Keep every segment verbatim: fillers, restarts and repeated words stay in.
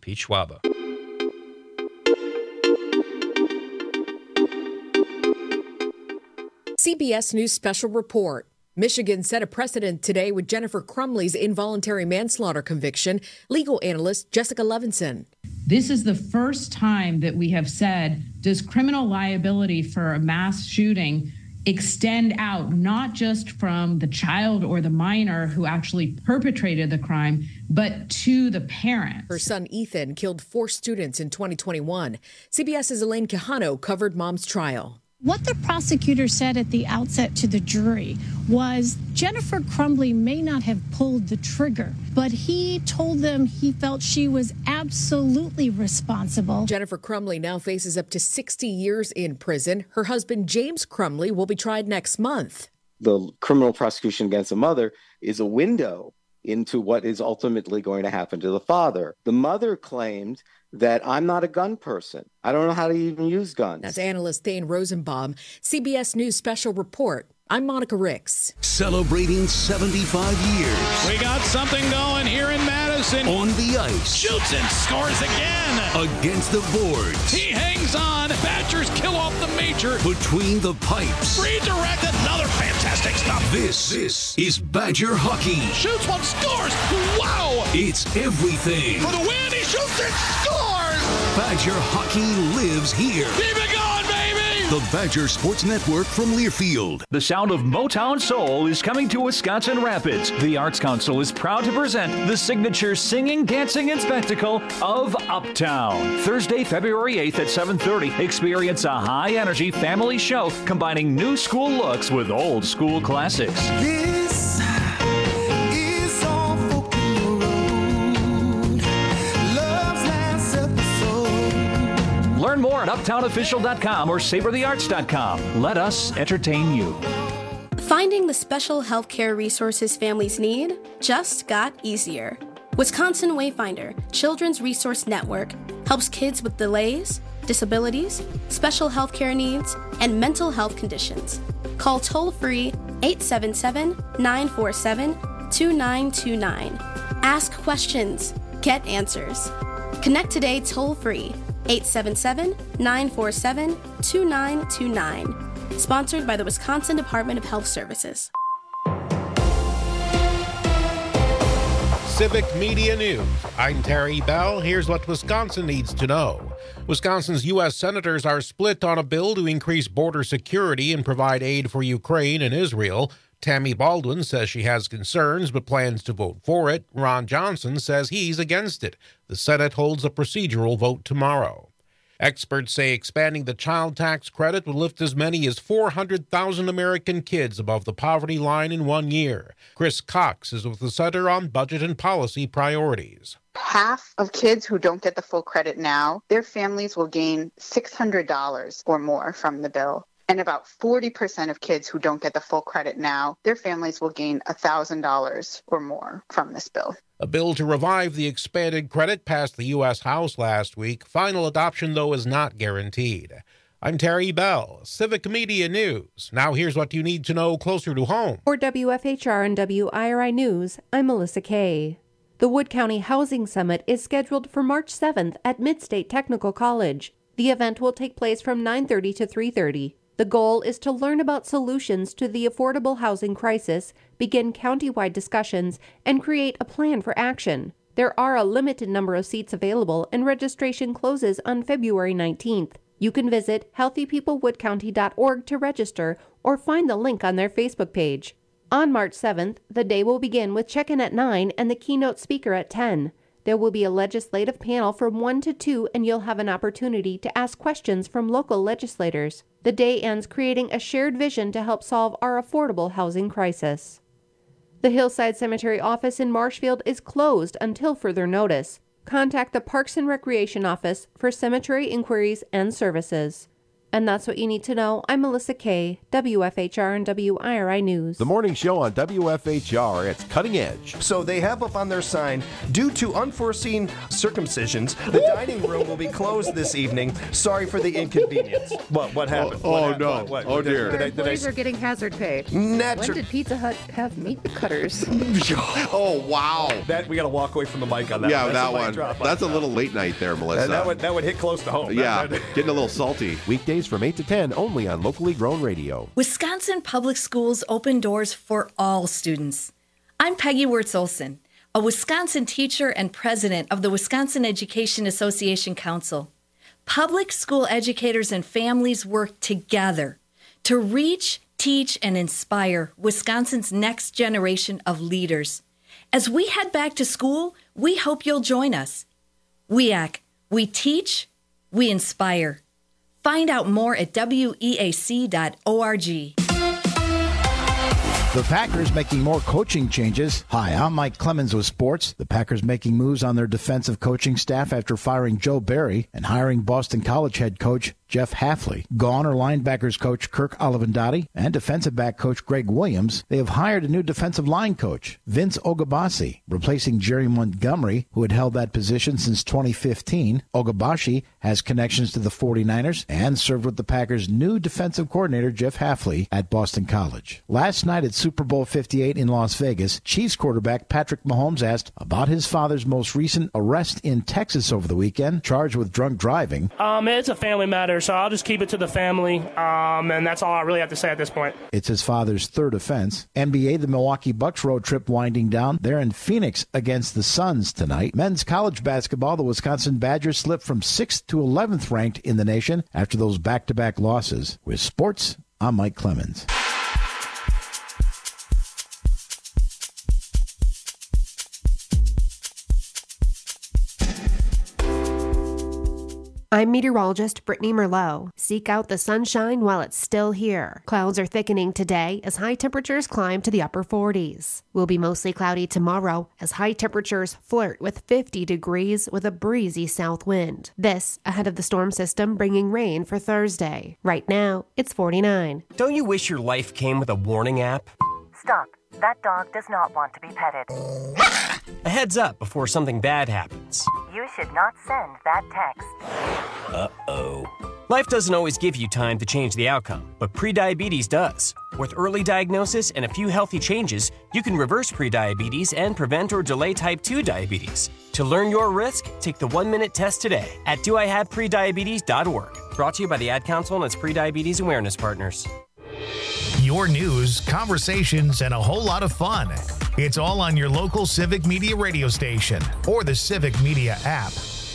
Pete Schwaba. C B S News Special Report. Michigan set a precedent today with Jennifer Crumley's involuntary manslaughter conviction. Legal analyst Jessica Levinson. This is the first time that we have said, does criminal liability for a mass shooting extend out not just from the child or the minor who actually perpetrated the crime, but to the parents? Her son Ethan killed four students in twenty twenty-one. CBS's Elaine Quijano covered mom's trial. What the prosecutor said at the outset to the jury was Jennifer Crumley may not have pulled the trigger, but he told them he felt she was absolutely responsible. Jennifer Crumley now faces up to sixty years in prison. Her husband, James Crumley, will be tried next month. The criminal prosecution against the mother is a window into what is ultimately going to happen to the father. The mother claimed that I'm not a gun person. I don't know how to even use guns. That's analyst Thane Rosenbaum. C B S News Special Report. I'm Monica Ricks. Celebrating seventy-five years. We got something going here in Madison. On the ice. Shoots and scores again. Against the boards. He hangs on. Badgers kill off the major. Between the pipes. Redirect, another fantastic stop. This, this is Badger hockey. Shoots one, scores. Wow. It's everything. For the win, he shoots and scores. Badger hockey lives here. Keep it going, baby. The Badger Sports Network from Learfield. The sound of Motown Soul is coming to Wisconsin Rapids. The Arts Council is proud to present the signature singing, dancing, and spectacle of Uptown. Thursday, February eighth at seven thirty, experience a high-energy family show combining new school looks with old school classics. This is all folk in the road. Love's last episode. Learn more at uptown official dot com or savor the arts dot com. Let us entertain you. Finding the special healthcare resources families need just got easier. Wisconsin Wayfinder Children's Resource Network helps kids with delays, disabilities, special healthcare needs, and mental health conditions. Call toll-free eight seven seven, nine four seven, two nine two nine. Ask questions. Get answers. Connect today toll-free eight seven seven, nine four seven, two nine two nine. Sponsored by the Wisconsin Department of Health Services. Civic Media News. I'm Terry Bell. Here's what Wisconsin needs to know. Wisconsin's U S senators are split on a bill to increase border security and provide aid for Ukraine and Israel. Tammy Baldwin says she has concerns but plans to vote for it. Ron Johnson says he's against it. The Senate holds a procedural vote tomorrow. Experts say expanding the child tax credit will lift as many as four hundred thousand American kids above the poverty line in one year. Chris Cox is with the Center on Budget and Policy Priorities. Half of kids who don't get the full credit now, their families will gain six hundred dollars or more from the bill. And about forty percent of kids who don't get the full credit now, their families will gain one thousand dollars or more from this bill. A bill to revive the expanded credit passed the U S House last week. Final adoption, though, is not guaranteed. I'm Terry Bell, Civic Media News. Now here's what you need to know closer to home. For W F H R and W I R I News, I'm Melissa Kay. The Wood County Housing Summit is scheduled for March seventh at Midstate Technical College. The event will take place from nine thirty to three thirty. The goal is to learn about solutions to the affordable housing crisis, begin countywide discussions, and create a plan for action. There are a limited number of seats available, and registration closes on February nineteenth. You can visit healthy people wood county dot org to register or find the link on their Facebook page. On March seventh, the day will begin with check-in at nine and the keynote speaker at ten. There will be a legislative panel from one to two, and you'll have an opportunity to ask questions from local legislators. The day ends creating a shared vision to help solve our affordable housing crisis. The Hillside Cemetery office in Marshfield is closed until further notice. Contact the Parks and Recreation office for cemetery inquiries and services. And that's what you need to know. I'm Melissa Kay, W F H R and W I R I News. The morning show on W F H R. It's Cutting Edge. So they have up on their sign, due to unforeseen circumcisions, the dining room will be closed this evening. Sorry for the inconvenience. What what happened? Oh, what oh, happened? no. What, what, Oh, what, did- dear. Did, I, did, I, Employees are getting hazard pay. Natu- When did Pizza Hut have meat cutters? Oh, wow. that we got to walk away from the mic on that. Yeah, one. that That's a mic one. drop on That's a that. little late night there, Melissa. That, that would that would hit close to home. yeah, That- getting a little salty. Weekdays from eight to ten, only on locally grown radio. Wisconsin Public Schools open doors for all students. I'm Peggy Wirtz-Olson, a Wisconsin teacher and president of the Wisconsin Education Association Council. Public school educators and families work together to reach, teach, and inspire Wisconsin's next generation of leaders. As we head back to school, we hope you'll join us. W E A C, we teach, we inspire. Find out more at W E A C dot org. The Packers making more coaching changes. Hi, I'm Mike Clemens with sports. The Packers making moves on their defensive coaching staff after firing Joe Barry and hiring Boston College head coach Jeff Hafley. Gone are linebackers coach Kirk Olivendotti and defensive back coach Greg Williams. They have hired a new defensive line coach, Vince Ogabasi, replacing Jerry Montgomery, who had held that position since twenty fifteen. Ogabasi has connections to the forty-niners and served with the Packers' new defensive coordinator, Jeff Hafley, at Boston College. Last night at Super Bowl fifty-eight in Las Vegas, Chiefs quarterback Patrick Mahomes asked about his father's most recent arrest in Texas over the weekend, charged with drunk driving. Um, it's a family matter, so I'll just keep it to the family, um, and that's all I really have to say at this point. It's his father's third offense. N B A, the Milwaukee Bucks road trip winding down. They're in Phoenix against the Suns tonight. Men's college basketball, the Wisconsin Badgers slipped from sixth to eleventh ranked in the nation after those back-to-back losses. With sports, I'm Mike Clemens. I'm meteorologist Brittany Merlot. Seek out the sunshine while it's still here. Clouds are thickening today as high temperatures climb to the upper forties. Will be mostly cloudy tomorrow as high temperatures flirt with fifty degrees with a breezy south wind. This ahead of the storm system bringing rain for Thursday. Right now, it's forty-nine. Don't you wish your life came with a warning app? Stop. That dog does not want to be petted. A heads up before something bad happens. You should not send that text. Uh-oh. Life doesn't always give you time to change the outcome, but prediabetes does. With early diagnosis and a few healthy changes, you can reverse prediabetes and prevent or delay type two diabetes. To learn your risk, take the one-minute test today at do I have prediabetes dot org. Brought to you by the Ad Council and its prediabetes awareness partners. Your news, conversations, and a whole lot of fun. It's all on your local Civic Media radio station or the Civic Media app.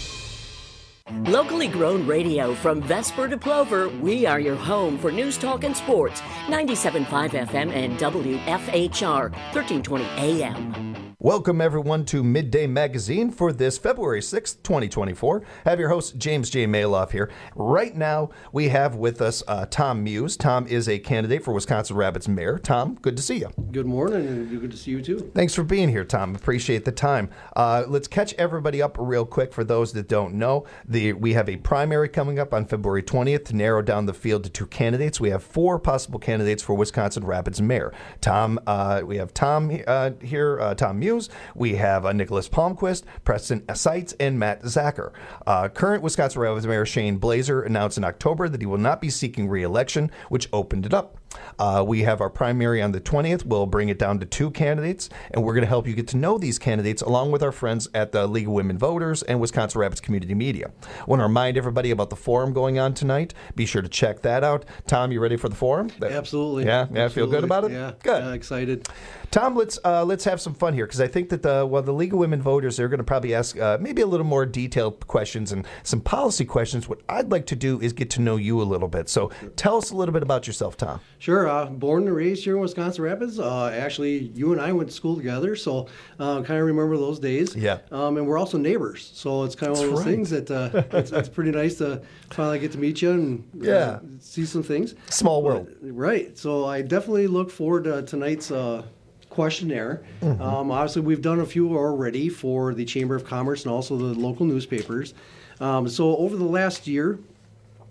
Locally grown radio from Vesper to Plover, we are your home for news, talk, and sports. ninety-seven point five F M and W F H R, thirteen twenty A M. Welcome, everyone, to Midday Magazine for this February sixth, twenty twenty-four. I have your host, James J. Maloff, here. Right now, we have with us uh, Tom Muse. Tom is a candidate for Wisconsin Rapids mayor. Tom, good to see you. Good morning, and good to see you, too. Thanks for being here, Tom. Appreciate the time. Uh, let's catch everybody up real quick for those that don't know. The, we have a primary coming up on February twentieth to narrow down the field to two candidates. We have four possible candidates for Wisconsin Rapids mayor. Tom, uh, we have Tom uh, here, uh, Tom Muse. We have uh, Nicholas Palmquist, Preston Seitz, and Matt Zacher. Uh, current Wisconsin Rapids Mayor Shane Blazer announced in October that he will not be seeking re-election, which opened it up. Uh, we have our primary on the twentieth. We'll bring it down to two candidates, and we're going to help you get to know these candidates along with our friends at the League of Women Voters and Wisconsin Rapids Community Media. I want to remind everybody about the forum going on tonight. Be sure to check that out. Tom, you ready for the forum? Absolutely. Yeah, yeah, Absolutely. feel good about it? Yeah, good. Uh, excited. Tom, let's uh, let's have some fun here because I think that the well, the League of Women Voters, they're going to probably ask uh, maybe a little more detailed questions and some policy questions. What I'd like to do is get to know you a little bit. So tell us a little bit about yourself, Tom. Sure. Uh, born and raised here in Wisconsin Rapids. Uh, actually, you and I went to school together, so uh, kind of remember those days. Yeah. Um, and we're also neighbors, so it's kind of one of those right. things that uh, it's, it's pretty nice to finally get to meet you and uh, Yeah. see some things. Small world. But, right. So I definitely look forward to tonight's uh, questionnaire. Mhm. Um, obviously, we've done a few already for the Chamber of Commerce and also the local newspapers. Um, so over the last year,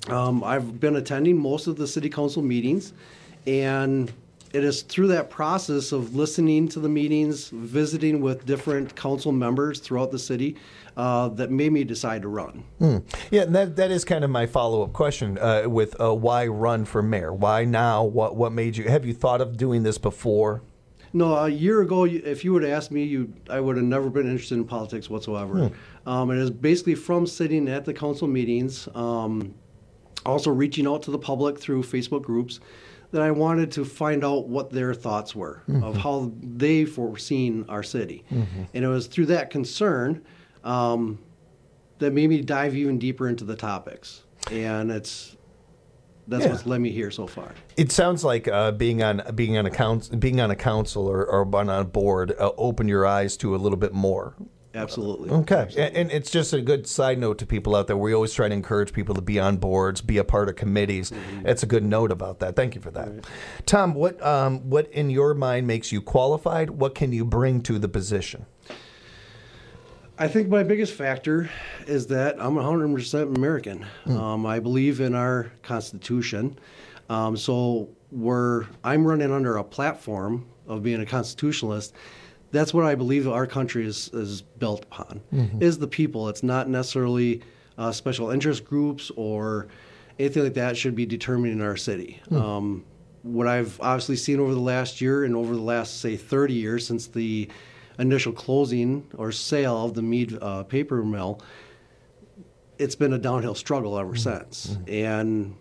Um, I've been attending most of the city council meetings, and it is through that process of listening to the meetings, visiting with different council members throughout the city, uh, that made me decide to run. Hmm. Yeah, and that that is kind of my follow-up question uh, with uh, why run for mayor? Why now? What what made you? Have you thought of doing this before? No, a year ago, you- if you would have asked me, you I would have never been interested in politics whatsoever. Hmm. Um, it is basically from sitting at the council meetings, um, also reaching out to the public through Facebook groups, that I wanted to find out what their thoughts were of Mhm. how they foreseen our city. Mhm. And it was through that concern um, that made me dive even deeper into the topics. And it's that's Yeah. what's led me here so far. It sounds like uh, being on being on a council, being on a council or, or on a board uh, opened your eyes to a little bit more. Absolutely. Okay, And, and it's just a good side note to people out there. We always try to encourage people to be on boards, be a part of committees. Mm-hmm. It's a good note about that. Thank you for that, Tom. What um, what in your mind makes you qualified? What can you bring to the position? I think my biggest factor is that I'm one hundred percent American. Mm. Um, I believe in our Constitution. Um, so we're, I'm running under a platform of being a constitutionalist. That's what I believe our country is, is built upon, Mhm. is the people. It's not necessarily uh, special interest groups or anything like that should be determining our city. Mm. Um, what I've obviously seen over the last year and over the last, say, thirty years since the initial closing or sale of the Mead uh, paper mill, it's been a downhill struggle ever since. And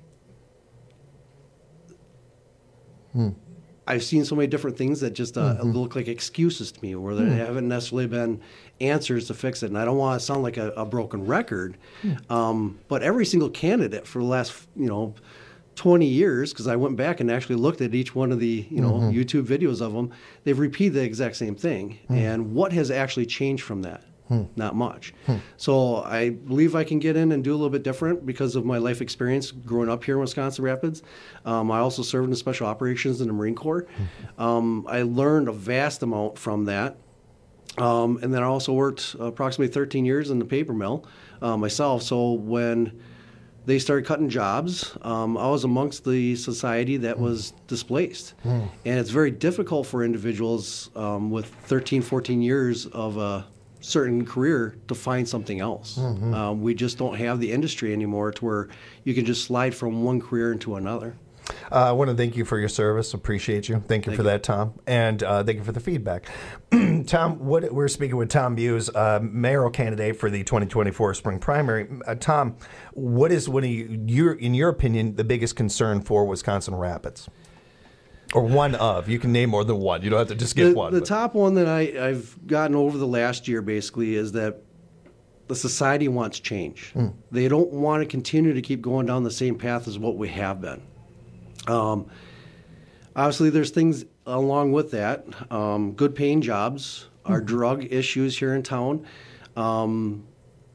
Hmm. I've seen so many different things that just uh, Mhm. look like excuses to me, where there Hmm. haven't necessarily been answers to fix it. And I don't want to sound like a, a broken record, um, but every single candidate for the last, you know, twenty years, because I went back and actually looked at each one of the, you know, Mhm. YouTube videos of them, they've repeated the exact same thing. Hmm. And what has actually changed from that? Hmm. Not much. Hmm. So I believe I can get in and do a little bit different because of my life experience growing up here in Wisconsin Rapids. Um, I also served in special operations in the Marine Corps. Um, I learned a vast amount from that. Um, and then I also worked approximately thirteen years in the paper mill uh, myself. So when they started cutting jobs, um, I was amongst the society that was displaced. Hmm. And it's very difficult for individuals um, with thirteen, fourteen years of a certain career to find something else. Mhm. Um, we just don't have the industry anymore to where you can just slide from one career into another. Uh, I want to thank you for your service. Appreciate you. Thank you Thank for you. that, Tom. And uh, thank you for the feedback. Tom, what, we're speaking with Tom Buse, uh, mayoral candidate for the twenty twenty-four spring primary. Uh, Tom, what is, one of you, your, in your opinion, the biggest concern for Wisconsin Rapids? Or one of. You can name more than one. You don't have to just get the, one. The but- top one that I, I've gotten over the last year basically is that the society wants change. Hmm. They don't want to continue to keep going down the same path as what we have been. Um, obviously, there's things along with that. Um, good paying jobs, our Hmm. drug issues here in town. Um,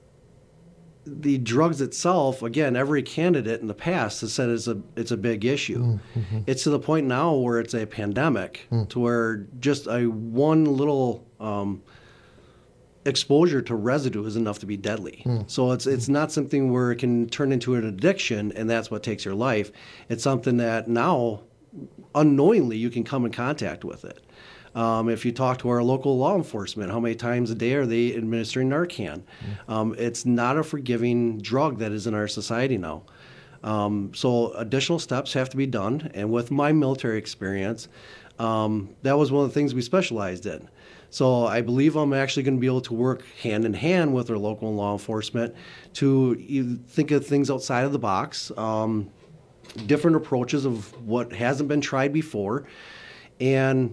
the drugs itself, again, every candidate in the past has said it's a it's a big issue. Mm-hmm. It's to the point now where it's a pandemic, Mm. to where just a one little um, exposure to residue is enough to be deadly. Mm. So it's it's not something where it can turn into an addiction and that's what takes your life. It's something that now, unknowingly, you can come in contact with it. Um, if you talk to our local law enforcement, how many times a day are they administering Narcan? Um, it's not a forgiving drug that is in our society now. Um, so additional steps have to be done. And with my military experience, um, that was one of the things we specialized in. So I believe I'm actually going to be able to work hand in hand with our local law enforcement to e- think of things outside of the box, um, different approaches of what hasn't been tried before, and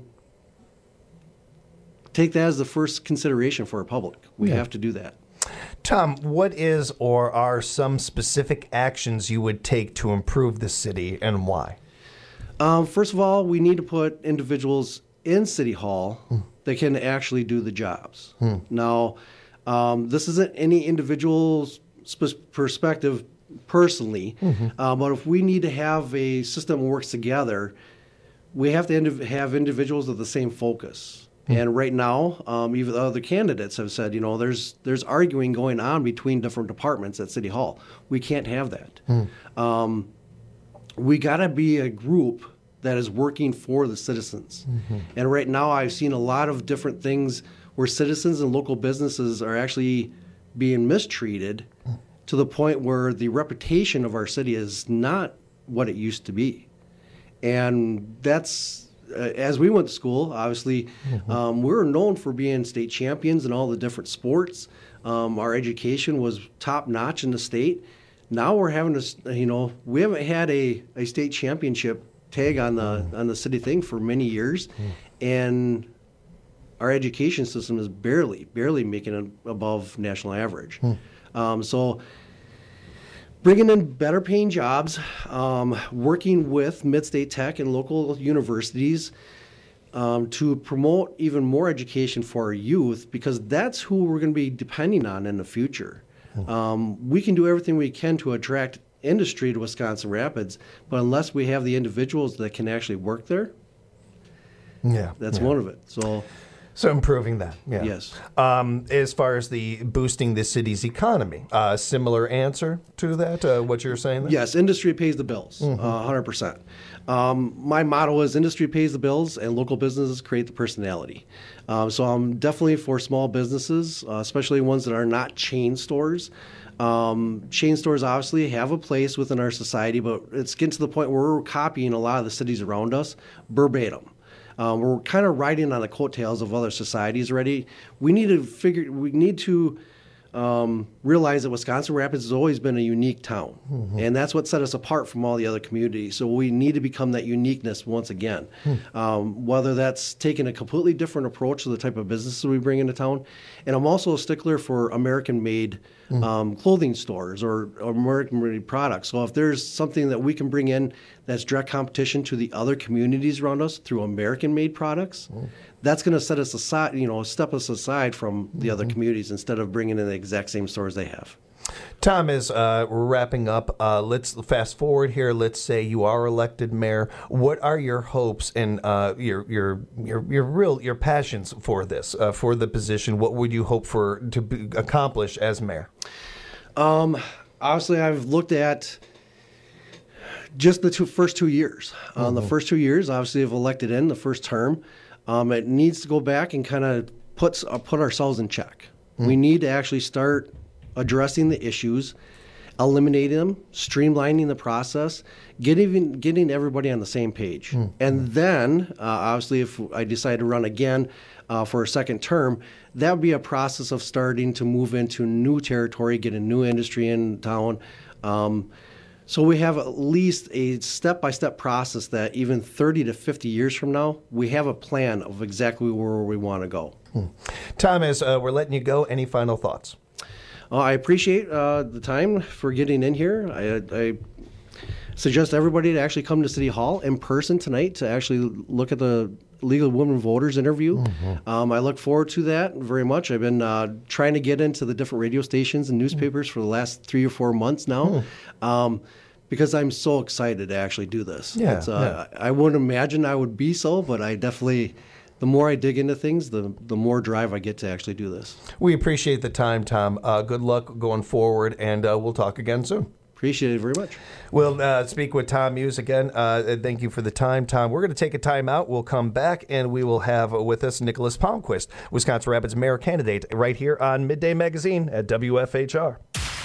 take that as the first consideration for our public. We Yeah. have to do that. Tom, what is or are some specific actions you would take to improve the city and why? Um, first of all, we need to put individuals in City Hall that can actually do the jobs. Hmm. Now, um, this isn't any individual's sp- perspective personally, Mhm. uh, but if we need to have a system that works together, we have to indiv- have individuals with the same focus. And right now, um, even the other candidates have said, you know, there's there's arguing going on between different departments at City Hall. We can't have that. Mm. Um, we got to be a group that is working for the citizens. Mm-hmm. And right now, I've seen a lot of different things where citizens and local businesses are actually being mistreated mm. to the point where the reputation of our city is not what it used to be. And that's... Uh, as we went to school, obviously, mm-hmm. um, we were known for being state champions in all the different sports. Um, our education was top notch in the state. Now we're having to, you know, we haven't had a, a state championship tag on the mm. on the city thing for many years, mm. and our education system is barely, barely making it above national average. Mm. Um, so. Bringing in better paying jobs, um, working with Mid-State Tech and local universities um, to promote even more education for our youth, because that's who we're going to be depending on in the future. Mm-hmm. Um, we can do everything we can to attract industry to Wisconsin Rapids, but unless we have the individuals that can actually work there, yeah, that's yeah. one of it. So. So improving that, yeah. Yes. Um, as far as the boosting the city's economy, uh, similar answer to that, uh, what you're saying there? Yes, industry pays the bills, mm-hmm. uh, one hundred percent. Um, my motto is industry pays the bills and local businesses create the personality. Um, so I'm definitely for small businesses, uh, especially ones that are not chain stores. Um, chain stores obviously have a place within our society, but it's getting to the point where we're copying a lot of the cities around us verbatim. Um, we're kind of riding on the coattails of other societies already. We need to figure. We need to um, realize that Wisconsin Rapids has always been a unique town, mm-hmm. and that's what set us apart from all the other communities. So we need to become that uniqueness once again. Mm. Um, whether that's taking a completely different approach to the type of businesses we bring into town, and I'm also a stickler for American-made mm. um, clothing stores or, or American-made products. So if there's something that we can bring in that's direct competition to the other communities around us through American-made products, mm. that's going to set us aside, you know, step us aside from the mm-hmm. other communities instead of bringing in the exact same stores they have. Tom, as uh, we're wrapping up, uh, let's fast forward here. Let's say you are elected mayor. What are your hopes and uh, your your your your real your passions for this, uh, for the position? What would you hope for to be, accomplish as mayor? Um, obviously, I've looked at just the two, first two years. Mm-hmm. Um, the first two years, obviously, have elected in the first term. Um, it needs to go back and kind of puts uh, put ourselves in check. Mm-hmm. We need to actually start addressing the issues, eliminating them, streamlining the process, getting getting everybody on the same page. Mm-hmm. And then, uh, obviously, if I decide to run again uh, for a second term, that would be a process of starting to move into new territory, get a new industry in town. Um, so we have at least a step-by-step process that even thirty to fifty years from now, we have a plan of exactly where we want to go. Hmm. Tom, as uh, we're letting you go, any final thoughts? Uh, I appreciate uh, the time for getting in here. I, I suggest everybody to actually come to City Hall in person tonight to actually look at the League of Women Voters interview. Mm-hmm. Um, I look forward to that very much. I've been uh, trying to get into the different radio stations and newspapers mm-hmm. for the last three or four months now. Mm-hmm. um, because I'm so excited to actually do this. Yeah, it's, uh, yeah. I wouldn't imagine I would be so, but I definitely... The more I dig into things, the the more drive I get to actually do this. We appreciate the time, Tom. Uh, good luck going forward, and uh, we'll talk again soon. Appreciate it very much. We'll uh, speak with Tom Muse again. Uh, thank you for the time, Tom. We're going to take a time out. We'll come back, and we will have with us Nicholas Palmquist, Wisconsin Rapids mayor candidate, right here on Midday Magazine at W F H R.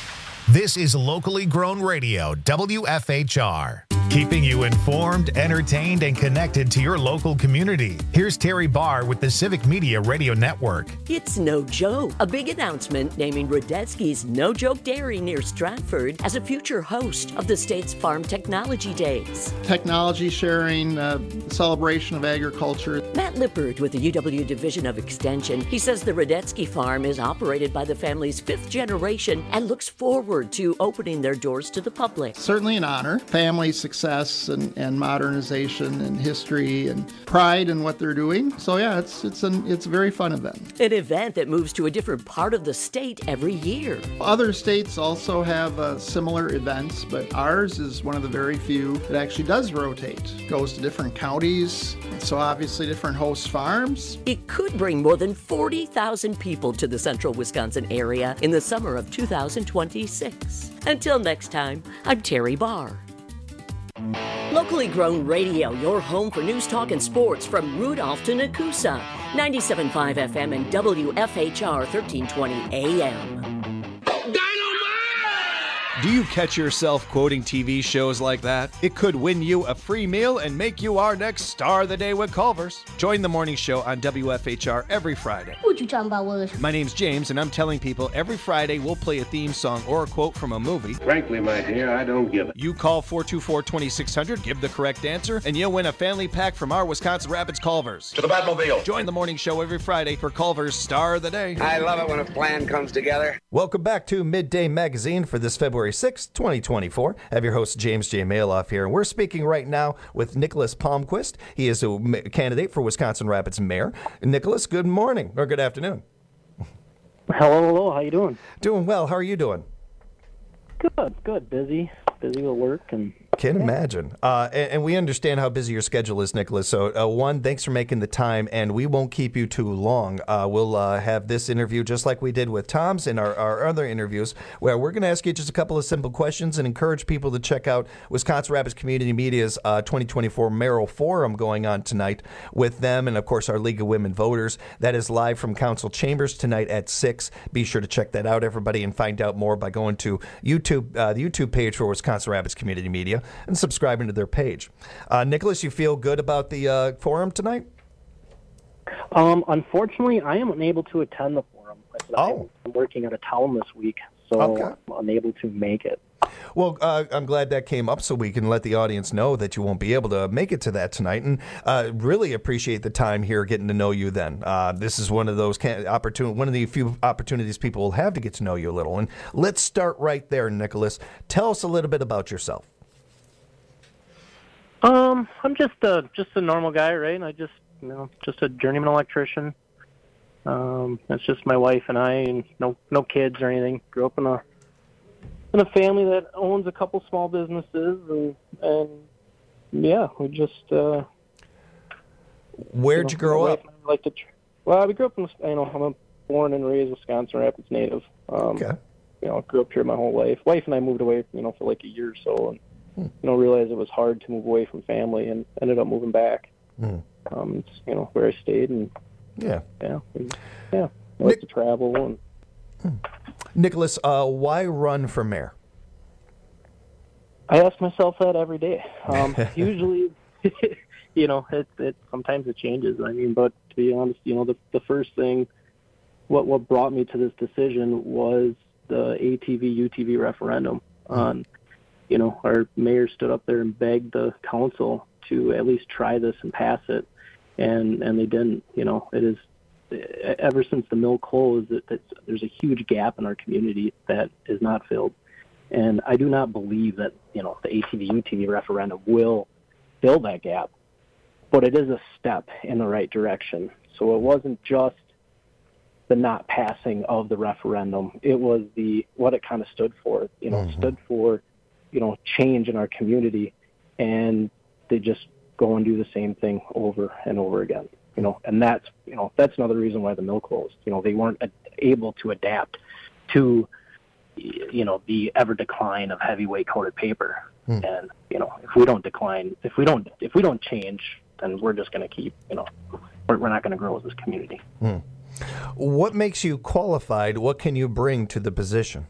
This is locally grown radio, W F H R. Keeping you informed, entertained, and connected to your local community. Here's Terry Barr with the Civic Media Radio Network. It's no joke. A big announcement naming Radetzky's No Joke Dairy near Stratford as a future host of the state's Farm Technology Days. Technology sharing, uh, celebration of agriculture. Matt Lippert with the U W Division of Extension. He says the Radetzky farm is operated by the family's fifth generation and looks forward to opening their doors to the public. Certainly an honor. Family success. success and, and modernization and history and pride in what they're doing. So yeah, it's it's an it's a very fun event. An event that moves to a different part of the state every year. Other states also have uh, similar events, but ours is one of the very few that actually does rotate. Goes to different counties, so obviously different host farms. It could bring more than forty thousand people to the central Wisconsin area in the summer of two thousand twenty-six. Until next time, I'm Terry Barr. Locally grown radio, your home for news, talk, and sports from Rudolph to Nakusa. ninety-seven point five F M and W F H R thirteen twenty A M. Do you catch yourself quoting T V shows like that? It could win you a free meal and make you our next star of the day with Culver's. Join the morning show on W F H R every Friday. What you talking about, Willis? My name's James, and I'm telling people every Friday we'll play a theme song or a quote from a movie. Frankly, my dear, I don't give it. You call four two four, two six zero zero, give the correct answer, and you'll win a family pack from our Wisconsin Rapids Culver's. To the Batmobile. Join the morning show every Friday for Culver's Star of the Day. I love it when a plan comes together. Welcome back to Midday Magazine for this February sixth, twenty twenty-four. I have your host, James J. Maloff here, and we're speaking right now with Nicholas Palmquist. He is a candidate for Wisconsin Rapids mayor. Nicholas, good morning, or good afternoon. Hello, hello. How you doing? Doing well. How are you doing? Good, good. Busy, busy with work and. Can imagine. Uh, and, and we understand how busy your schedule is, Nicholas. So, uh, one, thanks for making the time, and we won't keep you too long. Uh, we'll uh, have this interview just like we did with Tom's and our, our other interviews, where we're going to ask you just a couple of simple questions and encourage people to check out Wisconsin Rapids Community Media's uh, twenty twenty-four Mayoral Forum going on tonight with them and, of course, our League of Women Voters. That is live from council chambers tonight at six. Be sure to check that out, everybody, and find out more by going to YouTube, uh, the YouTube page for Wisconsin Rapids Community Media, and subscribing to their page. Uh, Nicholas, you feel good about the uh, forum tonight? Um, unfortunately, I am unable to attend the forum. Oh. I'm working out of town this week, so Okay. I'm unable to make it. Well, uh, I'm glad that came up so we can let the audience know that you won't be able to make it to that tonight, and uh, really appreciate the time here getting to know you then. Uh, this is one of those can- opportun- one of the few opportunities people will have to get to know you a little. And let's start right there, Nicholas. Tell us a little bit about yourself. Um, I'm just a just a normal guy, right? I just you know just a journeyman electrician. Um, it's just my wife and I, and no no kids or anything. Grew up in a in a family that owns a couple small businesses, and and yeah, we just. Uh, Where'd you, know, you grow my up? wife and I like to. Tr- well, we grew up in. You know, I'm a born and raised Wisconsin Rapids native. Um, okay. You know, grew up here my whole life. Wife and I moved away, you know, for like a year or so, and. You know, realized it was hard to move away from family, and ended up moving back. Mm. Um, it's, you know, where I stayed, and yeah, yeah, and, yeah. I like to travel. And Nicholas, uh, why run for mayor? I ask myself that every day. Um, usually, you know, it, it sometimes it changes. I mean, but to be honest, you know, the the first thing, what what brought me to this decision was the A T V U T V referendum on. Mm. You know, our mayor stood up there and begged the council to at least try this and pass it, and and they didn't. You know, it is ever since the mill closed, it, it's, there's a huge gap in our community that is not filled, and I do not believe that you know the A T V U T V referendum will fill that gap, but it is a step in the right direction. So it wasn't just the not passing of the referendum; it was the what it kind of stood for. You know, mm-hmm. stood for. you know, change in our community, and they just go and do the same thing over and over again, you know, and that's, you know, that's another reason why the mill closed. You know, they weren't able to adapt to, you know, the ever decline of heavyweight coated paper. Hmm. And, you know, if we don't decline, if we don't, if we don't change, then we're just going to keep, you know, we're, we're not going to grow as this community. Hmm. What makes you qualified? What can you bring to the position?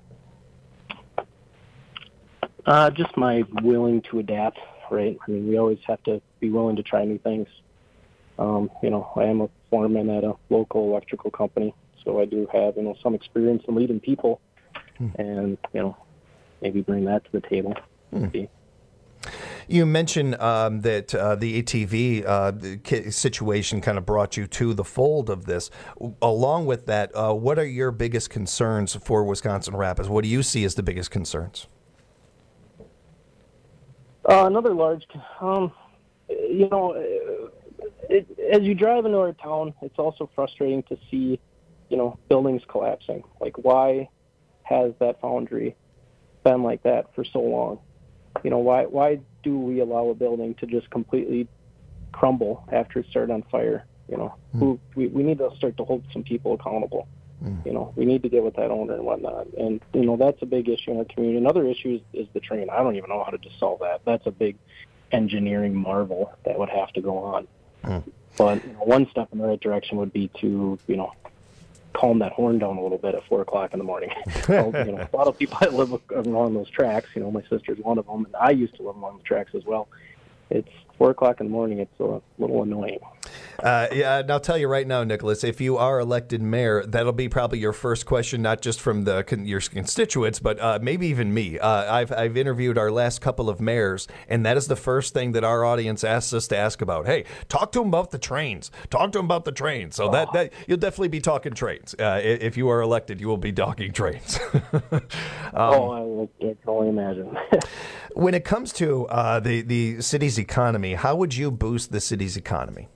Uh, just my willing to adapt, right? I mean, we always have to be willing to try new things. Um, you know, I am a foreman at a local electrical company, so I do have, you know, some experience in leading people, hmm. and, you know, maybe bring that to the table. Hmm. You mentioned um, that uh, the A T V uh, situation kind of brought you to the fold of this. Along with that, uh, what are your biggest concerns for Wisconsin Rapids? What do you see as the biggest concerns? Uh, another large, um, you know, it, as you drive into our town, it's also frustrating to see, you know, buildings collapsing. Like, why has that foundry been like that for so long? You know, why why do we allow a building to just completely crumble after it started on fire? You know, mm. who we, we need to start to hold some people accountable. Mm. You know, we need to get with that owner and whatnot. And, you know, that's a big issue in our community. Another issue is, is the train. I don't even know how to just solve that. That's a big engineering marvel that would have to go on. Mm. But you know, one step in the right direction would be to, you know, calm that horn down a little bit at four o'clock in the morning. So, you know, a lot of people that live along those tracks, you know, my sister's one of them, and I used to live along the tracks as well. It's four o'clock in the morning. It's a little annoying. Uh, yeah, and I'll tell you right now, Nicholas, if you are elected mayor, that'll be probably your first question, not just from the your constituents, but uh, maybe even me. Uh, I've I've interviewed our last couple of mayors, and that is the first thing that our audience asks us to ask about. Hey, talk to them about the trains. Talk to them about the trains. So oh. that, that you'll definitely be talking trains. Uh, if you are elected, you will be talking trains. um, oh, I, I can only imagine. When it comes to uh, the the city's economy, how would you boost the city's economy?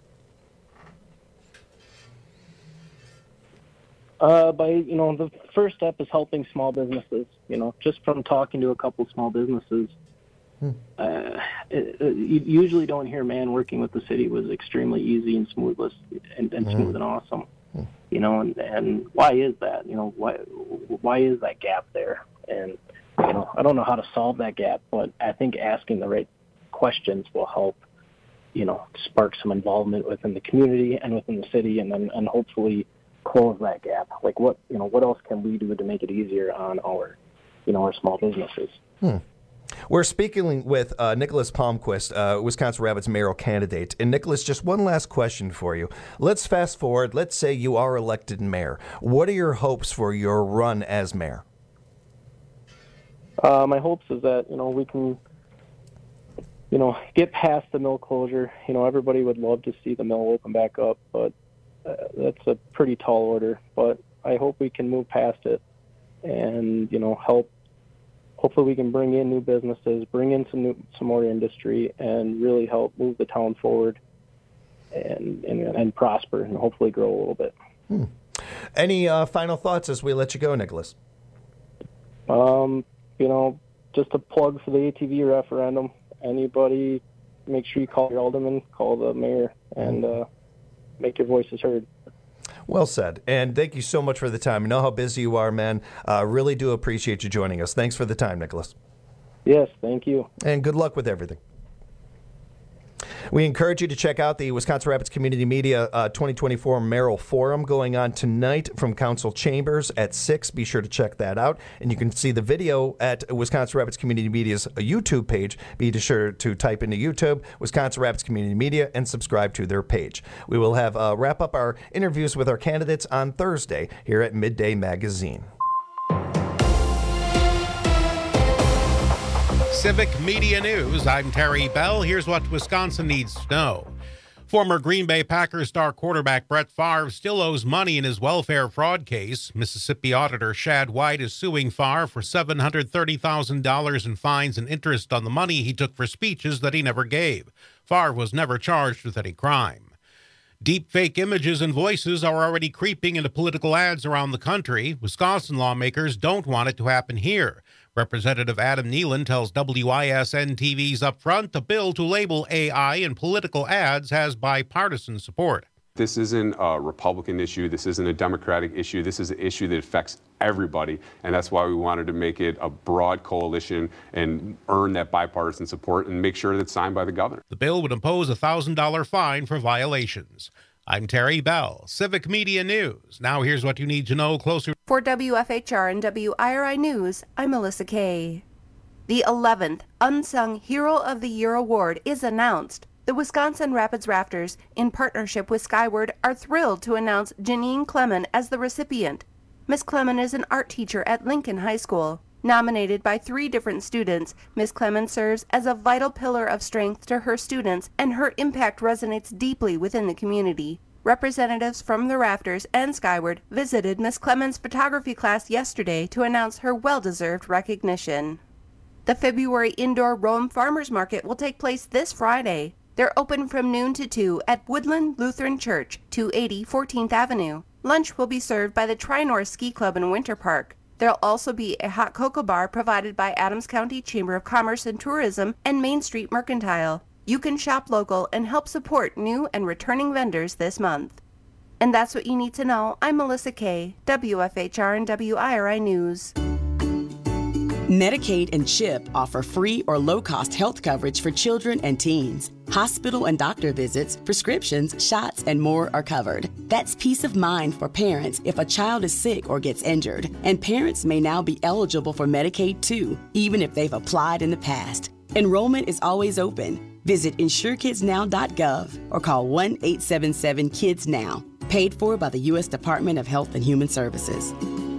Uh, by, you know, the first step is helping small businesses. You know, just from talking to a couple small businesses, hmm. uh, it, it, you usually don't hear, man, working with the city was extremely easy and smoothless and, and smooth hmm. and awesome. Hmm. You know, and, and why is that? You know, why why is that gap there? And, you know, I don't know how to solve that gap, but I think asking the right questions will help, you know, spark some involvement within the community and within the city, and then and hopefully close that gap. Like, what, you know, what else can we do to make it easier on our, you know, our small businesses? Hmm. We're speaking with uh, Nicholas Palmquist, uh, Wisconsin Rapids mayoral candidate. And Nicholas, just one last question for you. Let's fast forward. Let's say you are elected mayor. What are your hopes for your run as mayor? Uh, my hopes is that, you know, we can, you know, get past the mill closure. You know, everybody would love to see the mill open back up, but uh, that's a pretty tall order. But I hope we can move past it and, you know, help. Hopefully we can bring in new businesses, bring in some new, some more industry, and really help move the town forward and and, and prosper and hopefully grow a little bit. Hmm. Any uh, final thoughts as we let you go, Nicholas? Um, you know, just a plug for the A T V referendum. Anybody, make sure you call your alderman, call the mayor, and uh, make your voices heard. Well said. And thank you so much for the time. I know how busy you are, man. Uh, really do appreciate you joining us. Thanks for the time, Nicholas. Yes, thank you. And good luck with everything. We encourage you to check out the Wisconsin Rapids Community Media uh, twenty twenty-four Mayoral Forum going on tonight from Council Chambers at six. Be sure to check that out. And you can see the video at Wisconsin Rapids Community Media's YouTube page. Be sure to type into YouTube, Wisconsin Rapids Community Media, and subscribe to their page. We will have uh, wrap up our interviews with our candidates on Thursday here at Midday Magazine. Civic Media News, I'm Terry Bell. Here's what Wisconsin needs to know. Former Green Bay Packers star quarterback Brett Favre still owes money in his welfare fraud case. Mississippi Auditor Shad White is suing Favre for seven hundred thirty thousand dollars in fines and interest on the money he took for speeches that he never gave. Favre was never charged with any crime. Deep fake images and voices are already creeping into political ads around the country. Wisconsin lawmakers don't want it to happen here. Representative Adam Nealon tells W I S N T V's Upfront the bill to label A I in political ads has bipartisan support. This isn't a Republican issue. This isn't a Democratic issue. This is an issue that affects everybody, and that's why we wanted to make it a broad coalition and earn that bipartisan support and make sure that it's signed by the governor. The bill would impose a one thousand dollars fine for violations. I'm Terry Bell, Civic Media News. Now here's what you need to know closer. For W F H R and W I R I News, I'm Melissa Kay. The eleventh Unsung Hero of the Year award is announced. The Wisconsin Rapids Rafters, in partnership with Skyward, are thrilled to announce Janine Clemen as the recipient. Miss Clemen is an art teacher at Lincoln High School. Nominated by three different students, Miss Clemen serves as a vital pillar of strength to her students, and her impact resonates deeply within the community. Representatives from the Rafters and Skyward visited Miss Clemen's photography class yesterday to announce her well-deserved recognition. The February Indoor Rome Farmers Market will take place this Friday. They're open from noon to two at Woodland Lutheran Church, two eighty fourteenth Avenue. Lunch will be served by the Tri-North Ski Club and Winter Park. There'll also be a hot cocoa bar provided by Adams County Chamber of Commerce and Tourism and Main Street Mercantile. You can shop local and help support new and returning vendors this month. And that's what you need to know. I'm Melissa Kay, W F H R and W I R I News. Medicaid and CHIP offer free or low-cost health coverage for children and teens. Hospital and doctor visits, prescriptions, shots, and more are covered. That's peace of mind for parents if a child is sick or gets injured. And parents may now be eligible for Medicaid too, even if they've applied in the past. Enrollment is always open. Visit insure kids now dot gov or call one eight seven seven kids now. Paid for by the U S Department of Health and Human Services.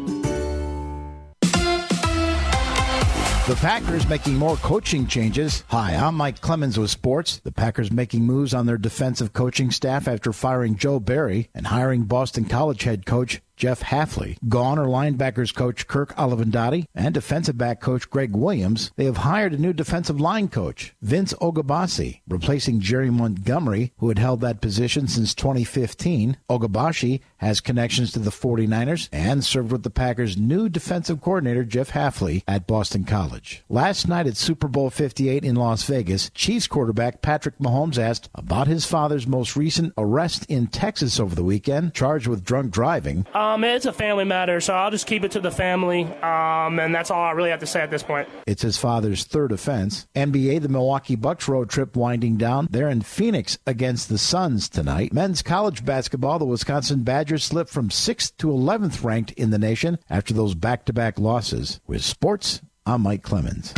The Packers making more coaching changes. Hi, I'm Mike Clemens with sports. The Packers making moves on their defensive coaching staff after firing Joe Barry and hiring Boston College head coach Jeff Hafley. Gone are linebackers coach Kirk Olivendotti and defensive back coach Greg Williams. They have hired a new defensive line coach, Vince Ogabasi, replacing Jerry Montgomery, who had held that position since twenty fifteen. Ogabashi has connections to the forty-niners and served with the Packers' new defensive coordinator, Jeff Hafley, at Boston College. Last night at Super Bowl fifty-eight in Las Vegas, Chiefs quarterback Patrick Mahomes asked about his father's most recent arrest in Texas over the weekend, charged with drunk driving. Um, it's a family matter, so I'll just keep it to the family, um, and that's all I really have to say at this point. It's his father's third offense. N B A, the Milwaukee Bucks road trip winding down. They're in Phoenix against the Suns tonight. Men's college basketball, the Wisconsin Badgers slipped from sixth to eleventh ranked in the nation after those back-to-back losses. With sports, I'm Mike Clemens.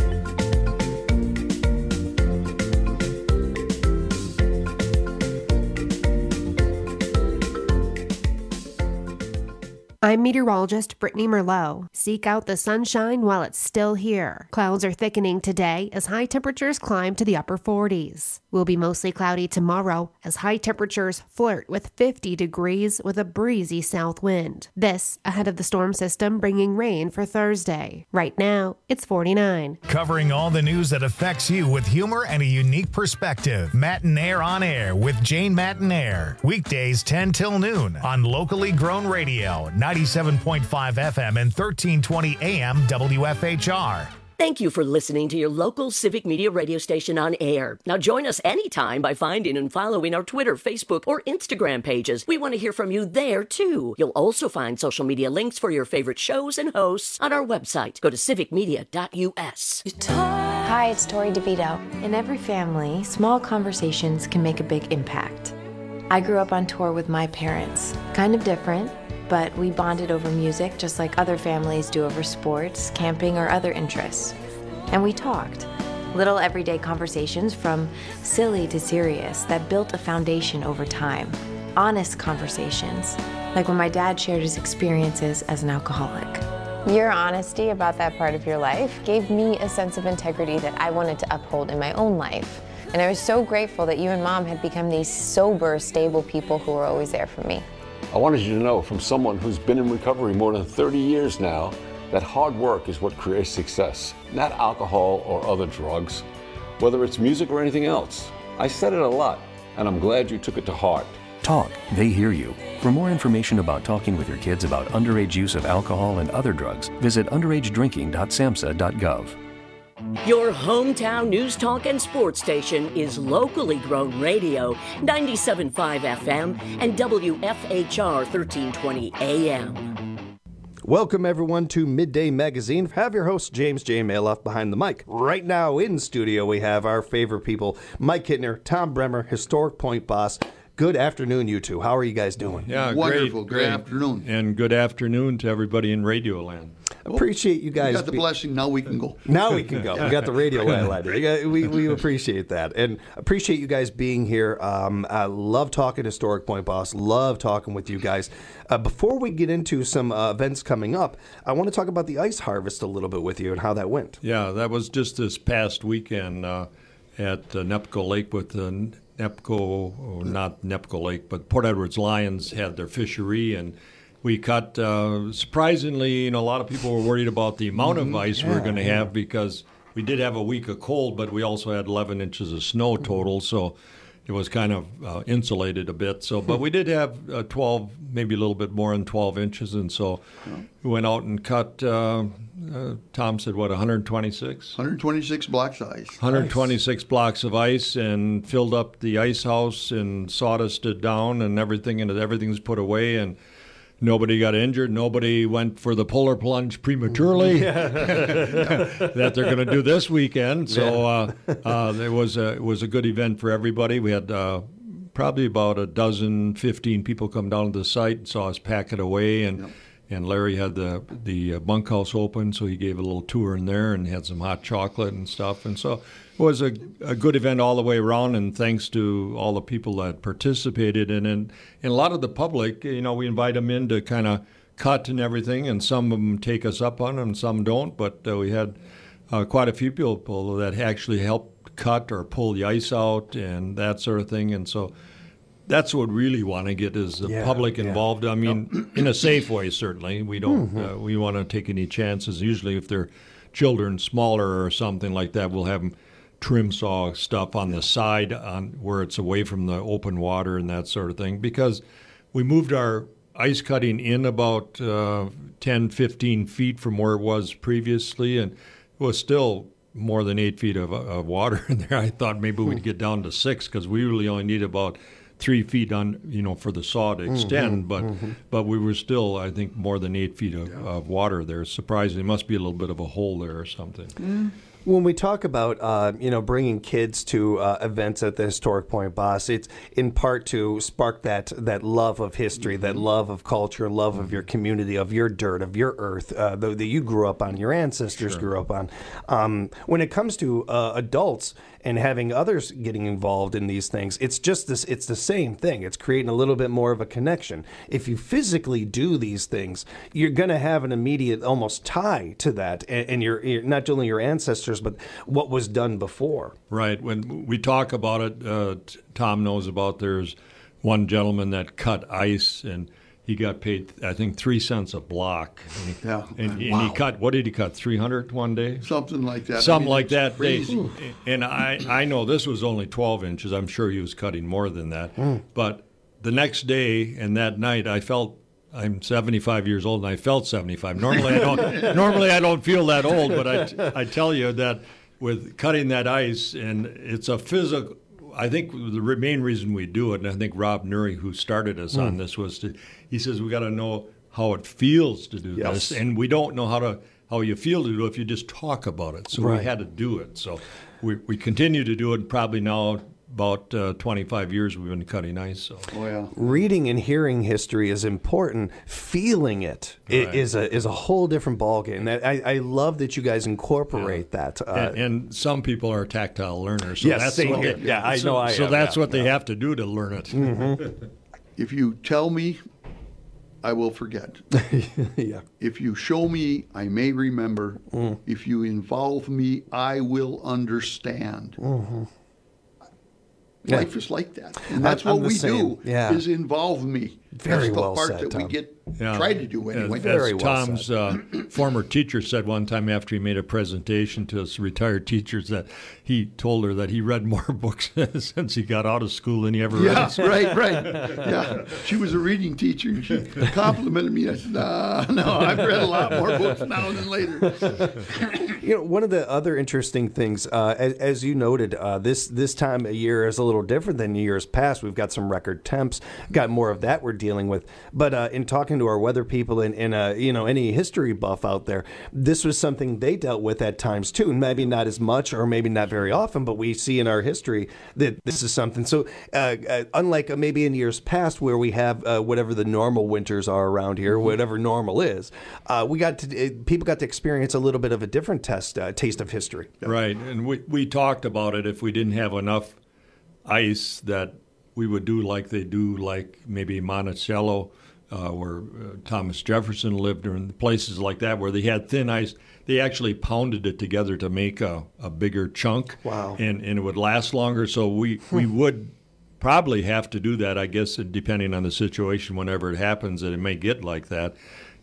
I'm meteorologist Brittany Merlot. Seek out the sunshine while it's still here. Clouds are thickening today as high temperatures climb to the upper forties. Will be mostly cloudy tomorrow as high temperatures flirt with fifty degrees with a breezy south wind. This ahead of the storm system bringing rain for Thursday. Right now, it's forty-nine. Covering all the news that affects you with humor and a unique perspective. Matinaire on Air with Jane Matinaire. Weekdays ten till noon on locally grown radio, ninety-seven point five F M and thirteen twenty A M W F H R. Thank you for listening to your local Civic Media radio station on air. Now join us anytime by finding and following our Twitter, Facebook, or Instagram pages. We want to hear from you there, too. You'll also find social media links for your favorite shows and hosts on our website. Go to civic media dot U S. Hi, it's Tori DeVito. In every family, small conversations can make a big impact. I grew up on tour with my parents. Kind of different, but we bonded over music just like other families do over sports, camping, or other interests. And we talked. Little everyday conversations from silly to serious that built a foundation over time. Honest conversations, like when my dad shared his experiences as an alcoholic. Your honesty about that part of your life gave me a sense of integrity that I wanted to uphold in my own life. And I was so grateful that you and Mom had become these sober, stable people who were always there for me. I wanted you to know from someone who's been in recovery more than thirty years now that hard work is what creates success, not alcohol or other drugs, whether it's music or anything else. I said it a lot, and I'm glad you took it to heart. Talk, they hear you. For more information about talking with your kids about underage use of alcohol and other drugs, visit underage drinking dot samhsa dot gov. Your hometown news, talk, and sports station is locally grown radio, ninety-seven point five F M and W F H R thirteen twenty A M. Welcome, everyone, to Midday Magazine. Have your host, James J. Maloff, behind the mic. Right now in studio, we have our favorite people, Mike Hittner, Tom Bremer, Historic Point boss. Good afternoon, you two. How are you guys doing? Yeah, Wonderful. Great, Good great. afternoon. And good afternoon to everybody in Radio Land. Appreciate you guys. We got the be- blessing. Now we can go. Now we can go. We got the radio land. We, we appreciate that. And appreciate you guys being here. Um, I love talking Historic Point Boss. Love talking with you guys. Uh, before we get into some uh, events coming up, I want to talk about the ice harvest a little bit with you and how that went. Yeah, that was just this past weekend uh, at uh, Nepco Lake with the Nepco, or not Nepco Lake, but Port Edwards Lions had their fishery, and we caught, uh, surprisingly, you know, a lot of people were worried about the amount of ice yeah, we we're going to yeah. have because we did have a week of cold, but we also had eleven inches of snow total, so it was kind of uh, insulated a bit. So, but we did have uh, twelve, maybe a little bit more than twelve inches, and so we went out and cut. Uh, uh, Tom said, what, one hundred twenty-six? one hundred twenty-six blocks of ice. one hundred twenty-six nice. Blocks of ice, and filled up the ice house and sawdusted down and everything, and everything's put away, and nobody got injured. Nobody went for the polar plunge prematurely that they're going to do this weekend. So uh, uh, it was a, it was a good event for everybody. We had uh, probably about a dozen, fifteen people come down to the site and saw us pack it away, and. Yep. And Larry had the the bunkhouse open, so he gave a little tour in there and had some hot chocolate and stuff. And so it was a, a good event all the way around, and thanks to all the people that participated. And, and, and a lot of the public, you know, we invite them in to kind of cut and everything, and some of them take us up on it and some don't. But uh, we had uh, quite a few people that actually helped cut or pull the ice out and that sort of thing. And so that's what we really want to get is the yeah, public involved. Yeah. I mean, yep. in a safe way, certainly. We don't. Mm-hmm. Uh, we want to take any chances. Usually, if they're children smaller or something like that, we'll have them trim saw stuff on the side on where it's away from the open water and that sort of thing. Because we moved our ice cutting in about uh, ten, fifteen feet from where it was previously, and it was still more than eight feet of, of water in there. I thought maybe we'd get down to six because we really only need about three feet on, you know, for the saw to extend, mm-hmm, but mm-hmm. but we were still, I think, more than eight feet of, yeah. of water there. Surprisingly, must be a little bit of a hole there or something. Mm. When we talk about, uh, you know, bringing kids to uh, events at the Historic Point Boss, it's in part to spark that that love of history, mm-hmm. that love of culture, love mm-hmm. of your community, of your dirt, of your earth, uh, that you grew up on, your ancestors sure. grew up on. Um, when it comes to uh, adults and having others getting involved in these things, it's just this. It's the same thing. It's creating a little bit more of a connection. If you physically do these things, you're going to have an immediate, almost tie to that, and, and you're, you're not only your ancestors, but what was done before. Right. When we talk about it, uh, Tom knows about there's one gentleman that cut ice, and he got paid, I think, three cents a block. And he, yeah. And, and wow. he cut, what did he cut, three hundred one day? Something like that. Something I mean, like that. Crazy. And I, I know this was only twelve inches. I'm sure he was cutting more than that. Mm. But the next day and that night, I felt, I'm seventy-five years old, and I felt seventy-five. Normally, I don't. normally, I don't feel that old, but I, I tell you that with cutting that ice, and it's a physical. I think the main reason we do it, and I think Rob Nuri, who started us mm. on this, was to. He says we got to know how it feels to do yes. this, and we don't know how to how you feel to do it if you just talk about it. So right. we had to do it. So we we continue to do it. Probably now. About uh, twenty-five years we've been cutting ice. So. Oh, yeah. Reading and hearing history is important. Feeling it right. is a is a whole different ballgame. I, I love that you guys incorporate yeah. that. Uh, and, and some people are tactile learners. So yes, that's same what here. They, yeah, I so, know I So am, that's yeah, what they yeah. have to do to learn it. Mm-hmm. If you tell me, I will forget. yeah. If you show me, I may remember. Mm. If you involve me, I will understand. Mm-hmm. Yeah. Life is like that, and that's I'm, what I'm we do. Yeah. Is involve me. Very that's the well part said, that Tom. we get yeah. try to do anyway. As, Very as well Tom's said. uh, former teacher said one time after he made a presentation to us retired teachers that he told her that he read more books since he got out of school than he ever yeah, read. right, right. Yeah, she was a reading teacher, and she complimented me. I said, "Nah, no, I've read a lot more books now than later." You know, one of the other interesting things, uh, as, as you noted, uh, this this time of year is a little different than years past. We've got some record temps, got more of that we're dealing with. But uh, in talking to our weather people and, and uh, you know, any history buff out there, this was something they dealt with at times too. Maybe not as much, or maybe not very often, but we see in our history that this is something. So uh, uh, unlike uh, maybe in years past where we have uh, whatever the normal winters are around here, mm-hmm. whatever normal is, uh, we got to uh, people got to experience a little bit of a different test uh, taste of history. Right, and we we talked about it. If we didn't have enough ice, that we would do like they do, like maybe Monticello, uh, where uh, Thomas Jefferson lived, or in places like that where they had thin ice. They actually pounded it together to make a, a bigger chunk. Wow. And, and it would last longer. So we, we would probably have to do that, I guess, depending on the situation, whenever it happens, that it may get like that.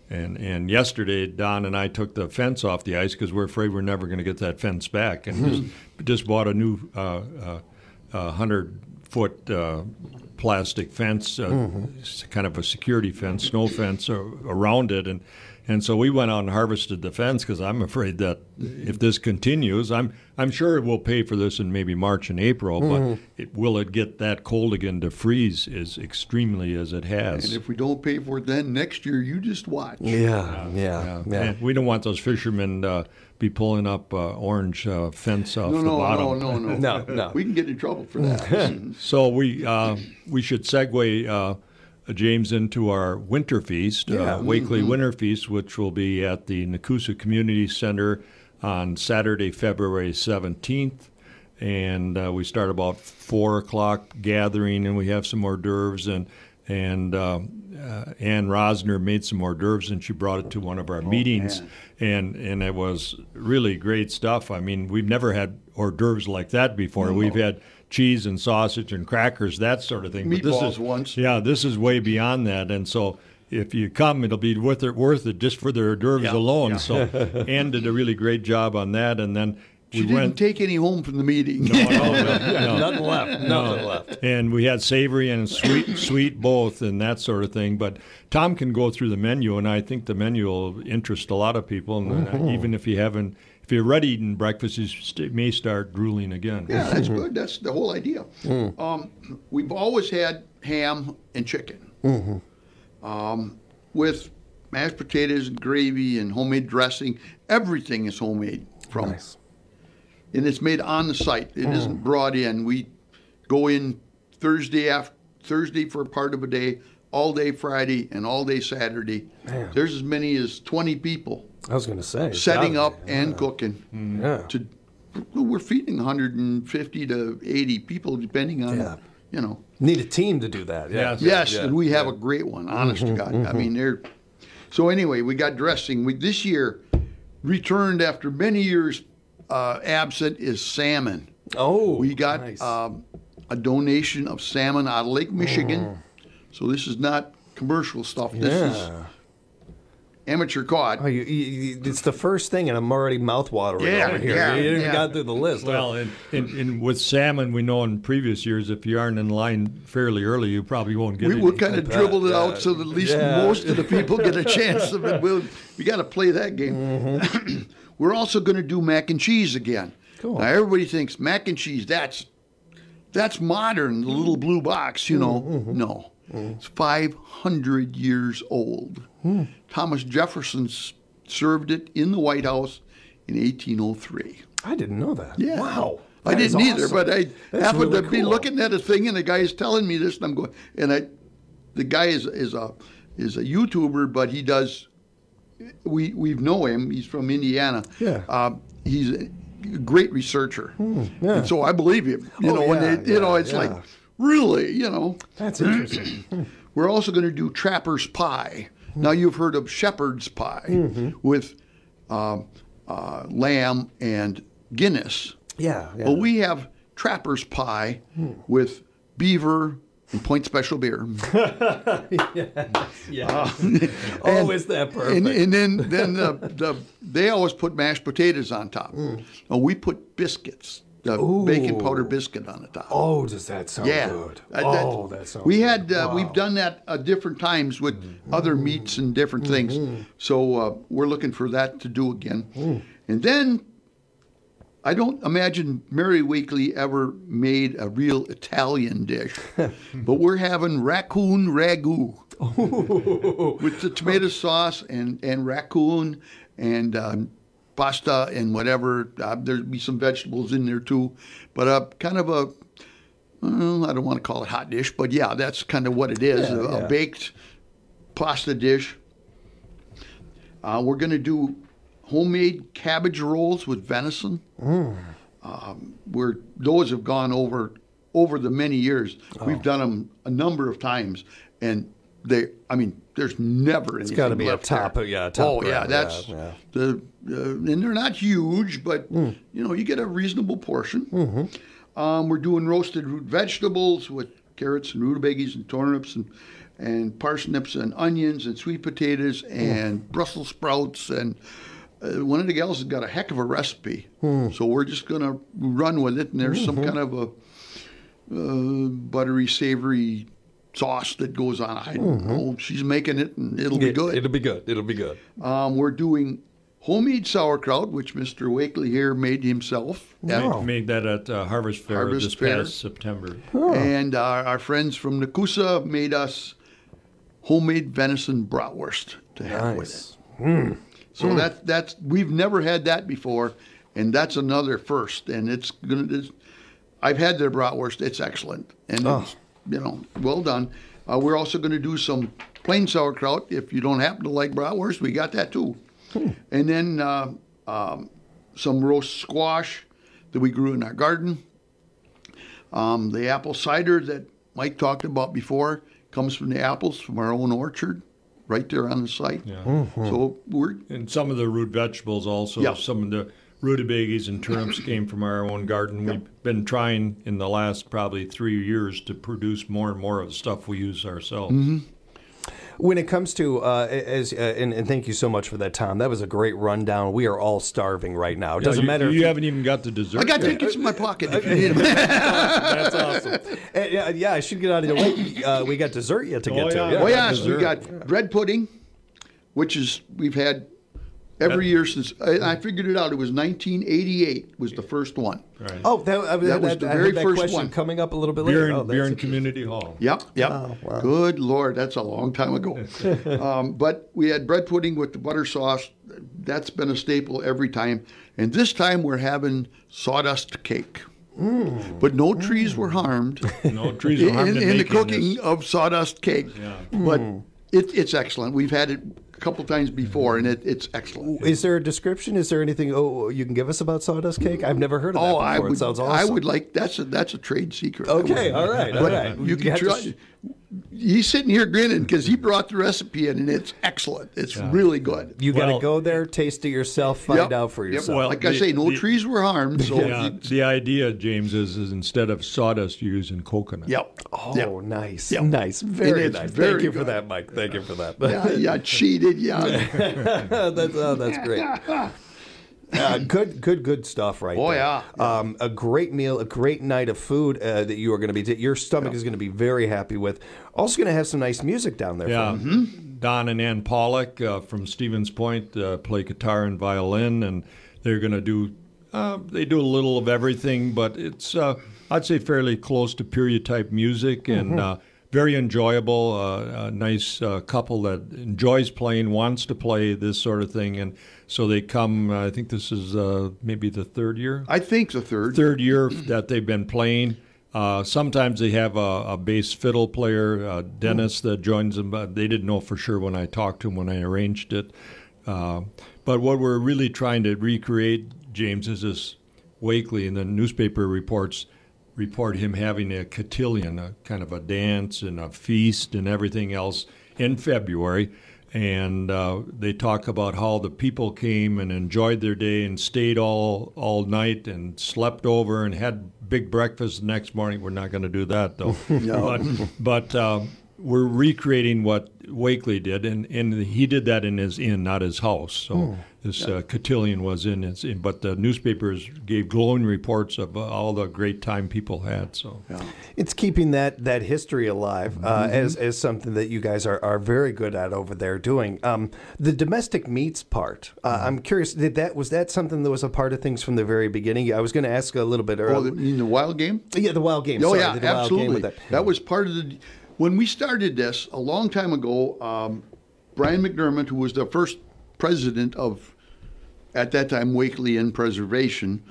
And and yesterday, Don and I took the fence off the ice because we're afraid we're never going to get that fence back, and just just bought a new uh, uh, uh, hundred foot uh, plastic fence, uh, mm-hmm. kind of a security fence, snow fence uh, around it, and and so we went out and harvested the fence because I'm afraid that if this continues, I'm I'm sure it will pay for this in maybe March and April, Mm-hmm. but it, will it get that cold again to freeze as extremely as it has? And if we don't pay for it then, next year, you just watch. Yeah, yeah, yeah. And we don't want those fishermen uh, be pulling up uh, orange uh, fence off No, the no, bottom. no, no, no, no, no. We can get in trouble for that. So we uh, we should segue uh, James into our winter feast, Yeah. uh, Wakely Mhm. Winter Feast, which will be at the Nakusa Community Center on Saturday, February seventeenth. And uh, we start about four o'clock gathering, and we have some hors d'oeuvres. And and uh, uh, Ann Rosner made some hors d'oeuvres, and she brought it to one of our meetings, and and it was really great stuff. I mean, we've never had hors d'oeuvres like that before. No. We've had cheese and sausage and crackers, that sort of thing. But this Meatballs is, once. Yeah, this is way beyond that, and so. If you come, it'll be worth it, worth it just for the hors d'oeuvres Yeah, alone. yeah. So Ann did a really great job on that, and then She we didn't went. take any home from the meeting. No, no, no, no. Nothing left. Nothing left. And we had savory and sweet, sweet both, and that sort of thing. But Tom can go through the menu, and I think the menu will interest a lot of people. And uh, Mhm. even if you haven't, if you're already eating breakfast, you st- may start drooling again. Yeah, that's good. That's the whole idea. Um, we've always had ham and chicken. Mm-hmm. Um, with mashed potatoes and gravy and homemade dressing. Everything is homemade from. Nice. And it's made on the site. It Mm. not brought in. We go in Thursday after Thursday for a part of a day, all day Friday, and all day Saturday. Man. There's as many as twenty people I was going to say. setting gotta up be, and yeah. cooking. Yeah. To we're feeding one hundred fifty to eighty people, depending on Yeah. you know. Need a team to do that. Yeah. Yes, Yeah. and we have a great one. Honest to God, I mean they're. So anyway, we got dressing. We this year returned after many years uh, absent is salmon. Oh, we got nice. um, a donation of salmon out of Lake Michigan. Mm. So this is not commercial stuff. This is Yeah. amateur caught. Oh, you, you, it's the first thing, and I'm already mouth-watering Yeah, over here. yeah, you didn't yeah. even got through the list. Well, and, and, and with salmon, we know in previous years, if you aren't in line fairly early, you probably won't get We it. will kind of dribbled it out so that at least Yeah. most of the people get a chance of it. We'll, we got to play that game. Mm-hmm. We're also going to do mac and cheese again. Cool. Now everybody thinks mac and cheese that's that's modern, the little blue box. You know, Mm-hmm. no, it's five hundred years old. Hmm. Thomas Jefferson s- served it in the White House in eighteen oh three. I didn't know that. Yeah. Wow. I That is didn't either, awesome. but I That's happened really to be cool. looking at a thing, and the guy is telling me this, and I'm going, and I, the guy is is a is a YouTuber, but he does, we we know him. He's from Indiana. Yeah. Uh, he's a great researcher, yeah. and so I believe him. You Oh, know, yeah, and it, you know, yeah, it's yeah. like really, you know, That's interesting. We're also going to do trapper's pie. Now you've heard of shepherd's pie Mhm. with um, uh, lamb and Guinness. Yeah, yeah. Well, we have trapper's pie with beaver and Point Special beer. yes, yes. Uh, oh, is that perfect? And, and then, then the, the they always put mashed potatoes on top. Oh, we put biscuits, the Ooh. bacon powder biscuit on the top. Oh, does that sound yeah. good? Uh, oh, that sounds We good. had uh, Wow. we've done that uh, different times with other meats and different things. So uh, we're looking for that to do again. And then I don't imagine Mary Wakely ever made a real Italian dish, but we're having raccoon ragu with the tomato sauce and, and raccoon and um, pasta and whatever. Uh, there'll be some vegetables in there too, but uh, kind of a, well, I don't want to call it hot dish, but yeah, that's kind of what it is, Yeah, a, a yeah. baked pasta dish. Uh, we're going to do homemade cabbage rolls with venison. Mm. Um, where those have gone over over the many years. Oh. We've done them a number of times, and they. I mean, there's never It's anything gotta be a left top- there. yeah, top Oh yeah, brand, that's yeah, yeah. the. Uh, and they're not huge, but Mm. you know, you get a reasonable portion. Mm-hmm. Um, we're doing roasted root vegetables with carrots and rutabagas and turnips and and parsnips and onions and sweet potatoes and mm. Brussels sprouts. And uh, one of the gals has got a heck of a recipe. Mm. So we're just going to run with it. And there's mm-hmm. some kind of a uh, buttery, savory sauce that goes on. I don't mm-hmm. know. She's making it, and it'll be it, good. It'll be good. It'll be good. Um, we're doing homemade sauerkraut, which Mister Wakely here made himself. Oh. Made that at uh, Harvest Fair Harvest this Fair. past September. Oh. And our, our friends from Nakusa made us homemade venison bratwurst to have nice. with it. Mm. So mm. that's that's we've never had that before, and that's another first. And it's gonna. It's, I've had their bratwurst; it's excellent, and oh. it's, you know, well done. Uh, we're also going to do some plain sauerkraut. If you don't happen to like bratwurst, we got that too. Hmm. And then uh, um, some roast squash that we grew in our garden. Um, the apple cider that Mike talked about before comes from the apples from our own orchard, right there on the site. Yeah. Mm-hmm. So we're and some of the root vegetables also. Yeah. Some of the rutabagas and turnips came from our own garden. Yep. We've been trying in the last probably three years to produce more and more of the stuff we use ourselves. Mm-hmm. When it comes to, uh, as uh, and, and thank you so much for that, Tom. That was a great rundown. We are all starving right now. It doesn't yeah, you, matter. You, if you haven't even got the dessert. I got yet. tickets in my pocket if you need them. That's awesome. Uh, yeah, yeah, I should get out of the way. Uh, we got dessert yet to Oh, get yeah. to. Oh, yeah, dessert. we got bread pudding, which is, we've had every year since, I, I figured it out, it was nineteen eighty-eight was the first one. Right. Oh, that, uh, That was that, the I very had that first question one. coming up a little bit Beer later. in, Oh, Beer in that's- Community Hall. Yep, yep. Oh, wow. Good Lord, that's a long time ago. um, but we had bread pudding with the butter sauce. That's been a staple every time. And this time we're having sawdust cake. Mm. But no trees were harmed. No trees were harmed in, in in the making cooking this. of sawdust cake. Yeah. But Mm. it, it's excellent. We've had it a couple times before, and it, it's excellent. Is there a description? Is there anything oh, you can give us about sawdust cake? I've never heard of that Oh, before. I would. It sounds awesome. I would like that's a that's a trade secret. I Okay, would- all right, all But right. You You can have to try. sh- He's sitting here grinning because he brought the recipe in, and it's excellent. It's really good. You got to Well- go there, taste it yourself, find Yep. out for Yep. yourself. Well, like I the- say, no the- trees were harmed. So Yeah, you- the idea, James, is, is instead of sawdust, you're using coconut. Yep. Oh, Yep. nice, Yep. nice, very it's nice. very Thank you for good. that, Mike. Thank you for that. yeah, yeah, cheated. Yeah. that's oh, that's great. Uh, good, good, good stuff right Oh, there. yeah. Um, a great meal, a great night of food uh, that you are going to be. T- your stomach is going to be very happy with. Also, going to have some nice music down there. Yeah. For Mm-hmm. Don and Ann Pollock uh, from Stevens Point uh, play guitar and violin, and they're going to do. Uh, they do a little of everything, but it's uh, I'd say fairly close to period type music and. Mm-hmm. Uh, very enjoyable, uh, a nice uh, couple that enjoys playing, wants to play this sort of thing, and so they come. Uh, I think this is uh, maybe the third year. I think the third. Third year that they've been playing. Uh, sometimes they have a, a bass fiddle player, uh, Dennis, that joins them, but they didn't know for sure when I talked to him when I arranged it. Uh, but what we're really trying to recreate, James, is this Wakely in the newspaper reports. Report him having a cotillion, a kind of a dance and a feast and everything else in February. And uh, they talk about how the people came and enjoyed their day and stayed all all night and slept over and had big breakfast the next morning. We're not going to do that, though. No. But, but uh, we're recreating what Wakely did, and, and he did that in his inn, not his house. So Hmm. this uh, cotillion was in his inn, but the newspapers gave glowing reports of uh, all the great time people had. So It's keeping that, that history alive uh, Mhm. as, as something that you guys are, are very good at over there doing. Um, the domestic meats part, uh, I'm curious, did that was that something that was a part of things from the very beginning? I was going to ask a little bit Oh, earlier. the, you mean the wild game? Yeah, the wild game. Oh, Sorry, yeah, the wild absolutely. game with that. that. was part of the. When we started this a long time ago, um, Brian McDermott, who was the first president of, at that time, Wakely Inn Preservation,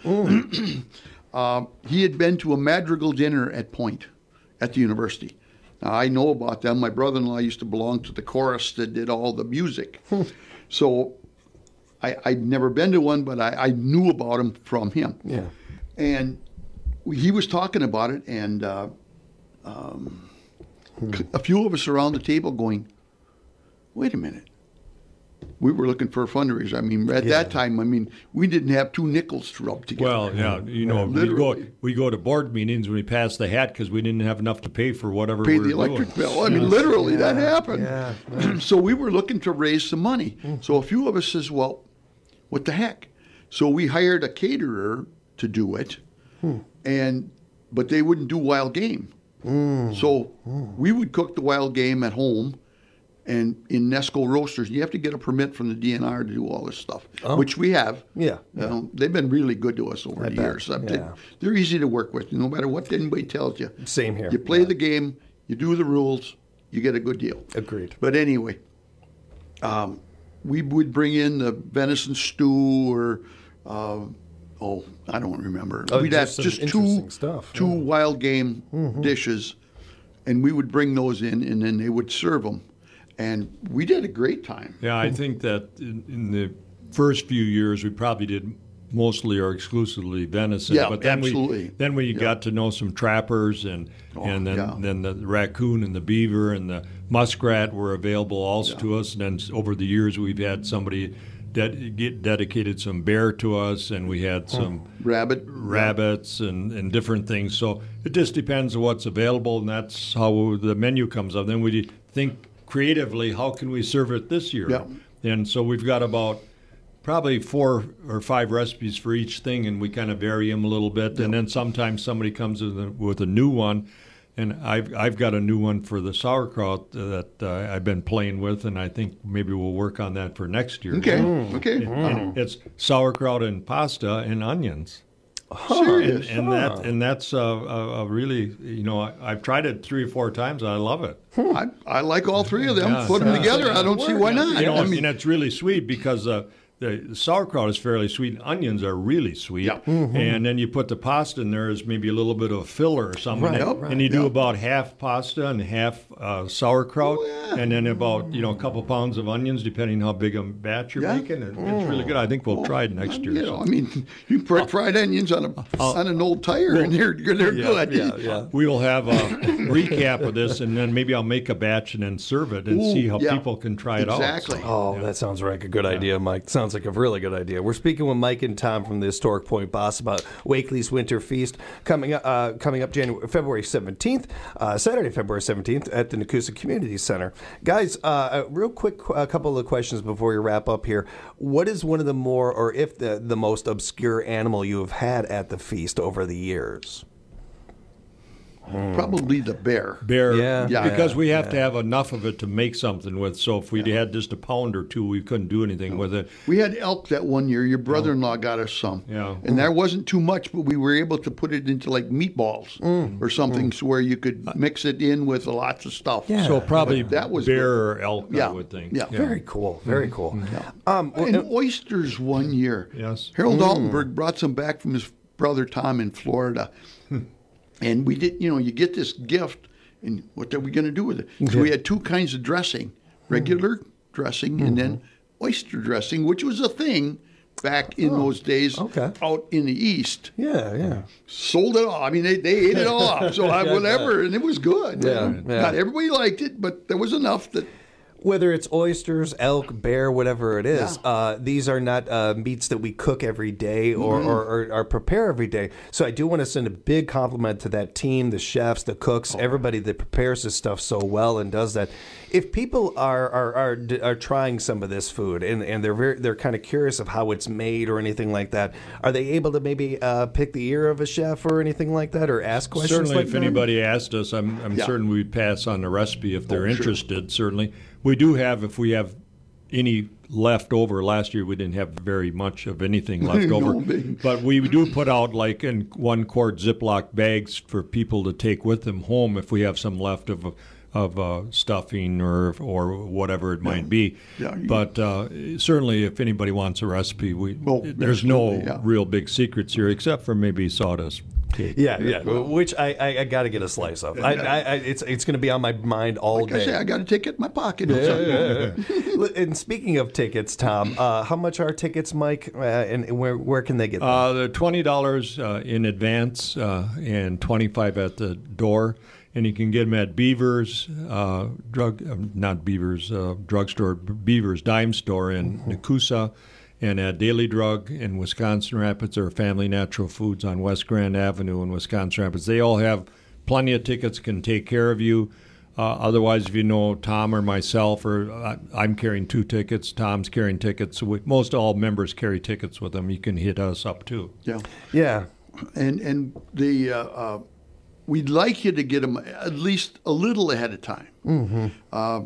uh, he had been to a madrigal dinner at Point at the university. Now, I know about them. My brother-in-law used to belong to the chorus that did all the music. So I, I'd never been to one, but I, I knew about him from him. Yeah. And he was talking about it, and uh, um, a few of us around the table going, wait a minute. we were looking for a fundraiser. I mean, at Yeah. that time, I mean, we didn't have two nickels to rub together. Well, yeah, you know, we go Literally. we go to board meetings when we pass the hat because we didn't have enough to pay for whatever Pay we the were electric doing. bill. I mean, literally, that happened. Yeah. So we were looking to raise some money. So a few of us says, well, what the heck? So we hired a caterer to do it, and but they wouldn't do wild game. So we would cook the wild game at home and in Nesco roasters. You have to get a permit from the D N R to do all this stuff, Oh. which we have. Yeah, You know, they've been really good to us over I the bet, years. Uh, they- yeah. They're easy to work with, no matter what anybody tells you. Same here. You play the game, you do the rules, you get a good deal. Agreed. But anyway, um, we would bring in the venison stew or, uh, oh, I don't remember. Oh, We'd just have some just interesting two, stuff, two yeah. wild game dishes, and we would bring those in, and then they would serve them. And we did a great time. Yeah, I think that in, in the first few years we probably did mostly or exclusively venison. Yeah, but then absolutely. We, then we Yeah. got to know some trappers, and Oh, and then yeah. then the raccoon and the beaver and the muskrat were available also to us. And then s- over the years we've had somebody that get dedicated some bear to us, and we had some rabbit, rabbits, and, and different things. So it just depends on what's available, and that's how the menu comes up. Then we think creatively, how can we serve it this year? Yeah. And so we've got about probably four or five recipes for each thing, and we kind of vary them a little bit. And then sometimes somebody comes with a, with a new one, and I've I've got a new one for the sauerkraut that uh, I've been playing with, and I think maybe we'll work on that for next year. Okay, Mm. okay. And- and it's sauerkraut and pasta and onions. Serious? And, and Huh. that and that's a, a, a really, you know, I, I've tried it three or four times. And I love it. I, I like all three of them. Yeah. Put them Yeah. together. I don't see why not. You know, I mean, and it's really sweet because uh, the sauerkraut is fairly sweet. And onions are really sweet. Mm-hmm. And then you put the pasta in there as maybe a little bit of filler or something. Right, and, right, and you do yeah. about half pasta and half uh, sauerkraut, Oh, and then about you know a couple pounds of onions, depending how big a batch you're Yeah. making. And it's really good. I think we'll try it next year. you so. know, I mean, you put fried onions on a on an old tire, and they're they're Yeah, good. yeah, yeah. We'll have a recap of this, and then maybe I'll make a batch and then serve it and Ooh, see how yeah. people can try it Exactly. out. Oh, that sounds like a good idea, Mike. Sounds like a really good idea. We're speaking with Mike and Tom from the Historic Point Boss about Wakely's Winter Feast coming up, uh, coming up January, February seventeenth, uh, Saturday, February seventeenth at the Nakusa Community Center. Guys, uh, a real quick a couple of questions before we wrap up here. What is one of the more, or if the, the most obscure animal you have had at the feast over the years? Probably the bear. Bear, Yeah. Yeah. because we have Yeah. to have enough of it to make something with. So if we had just a pound or two, we couldn't do anything with it. We had elk that one year. Your brother-in-law got us some. Yeah. And that wasn't too much, but we were able to put it into like meatballs or something, so where you could mix it in with lots of stuff. So probably But that was bear good. or elk, Yeah. I would think. Yeah. Very cool. Very cool. Mm-hmm. Um, well, And oysters one year. Yes. Harold Mm. Altenberg brought some back from his brother Tom in Florida. And we did, you know, you get this gift, and what are we going to do with it? So we had two kinds of dressing, regular dressing and then oyster dressing, which was a thing back in those days out in the East. Yeah, yeah. Sold it all. I mean, they, they ate it all up. So I, whatever, and it was good. Yeah, And yeah. Not everybody liked it, but there was enough that Whether it's oysters, elk, bear, whatever it is, uh, these are not uh, meats that we cook every day or, Mhm. or, or, or prepare every day. So I do want to send a big compliment to that team, the chefs, the cooks, everybody that prepares this stuff so well and does that. If people are are, are, are trying some of this food and, and they're very, they're kind of curious of how it's made or anything like that, are they able to maybe uh, pick the ear of a chef or anything like that, or ask questions? Certainly, like if that? anybody asked us, I'm, I'm Yeah. certain we'd pass on the recipe if they're Oh, sure. interested, certainly. We do have, if we have any left over, last year we didn't have very much of anything left No, over. big. But we do put out like in one quart Ziploc bags for people to take with them home if we have some left of of uh, stuffing or or whatever it might be. Yeah, you- but uh, certainly, if anybody wants a recipe, we there's no absolutely, yeah. real big secrets here except for maybe sawdust cake. Yeah, yeah. Which I, I, I got to get a slice of. I, I, I, it's it's going to be on my mind all like day. I say, I got a ticket in my pocket. Yeah, yeah, yeah. And speaking of tickets, Tom, uh, how much are tickets, Mike? Uh, and and where where can they get them? Uh, they're twenty dollars uh, in advance uh, and twenty five at the door. and you can get them at Beavers uh, drug, uh, not Beavers uh, drugstore, Beavers Dime Store in mm-hmm. Nakusa, and at Daily Drug in Wisconsin Rapids, or Family Natural Foods on West Grand Avenue in Wisconsin Rapids. They all have plenty of tickets, can take care of you. Uh, otherwise, if you know Tom or myself, or uh, I'm carrying two tickets, Tom's carrying tickets. So we, most all members carry tickets with them. You can hit us up too. Yeah, yeah, and and the uh, uh, we'd like you to get them at least a little ahead of time. Mm-hmm. Uh,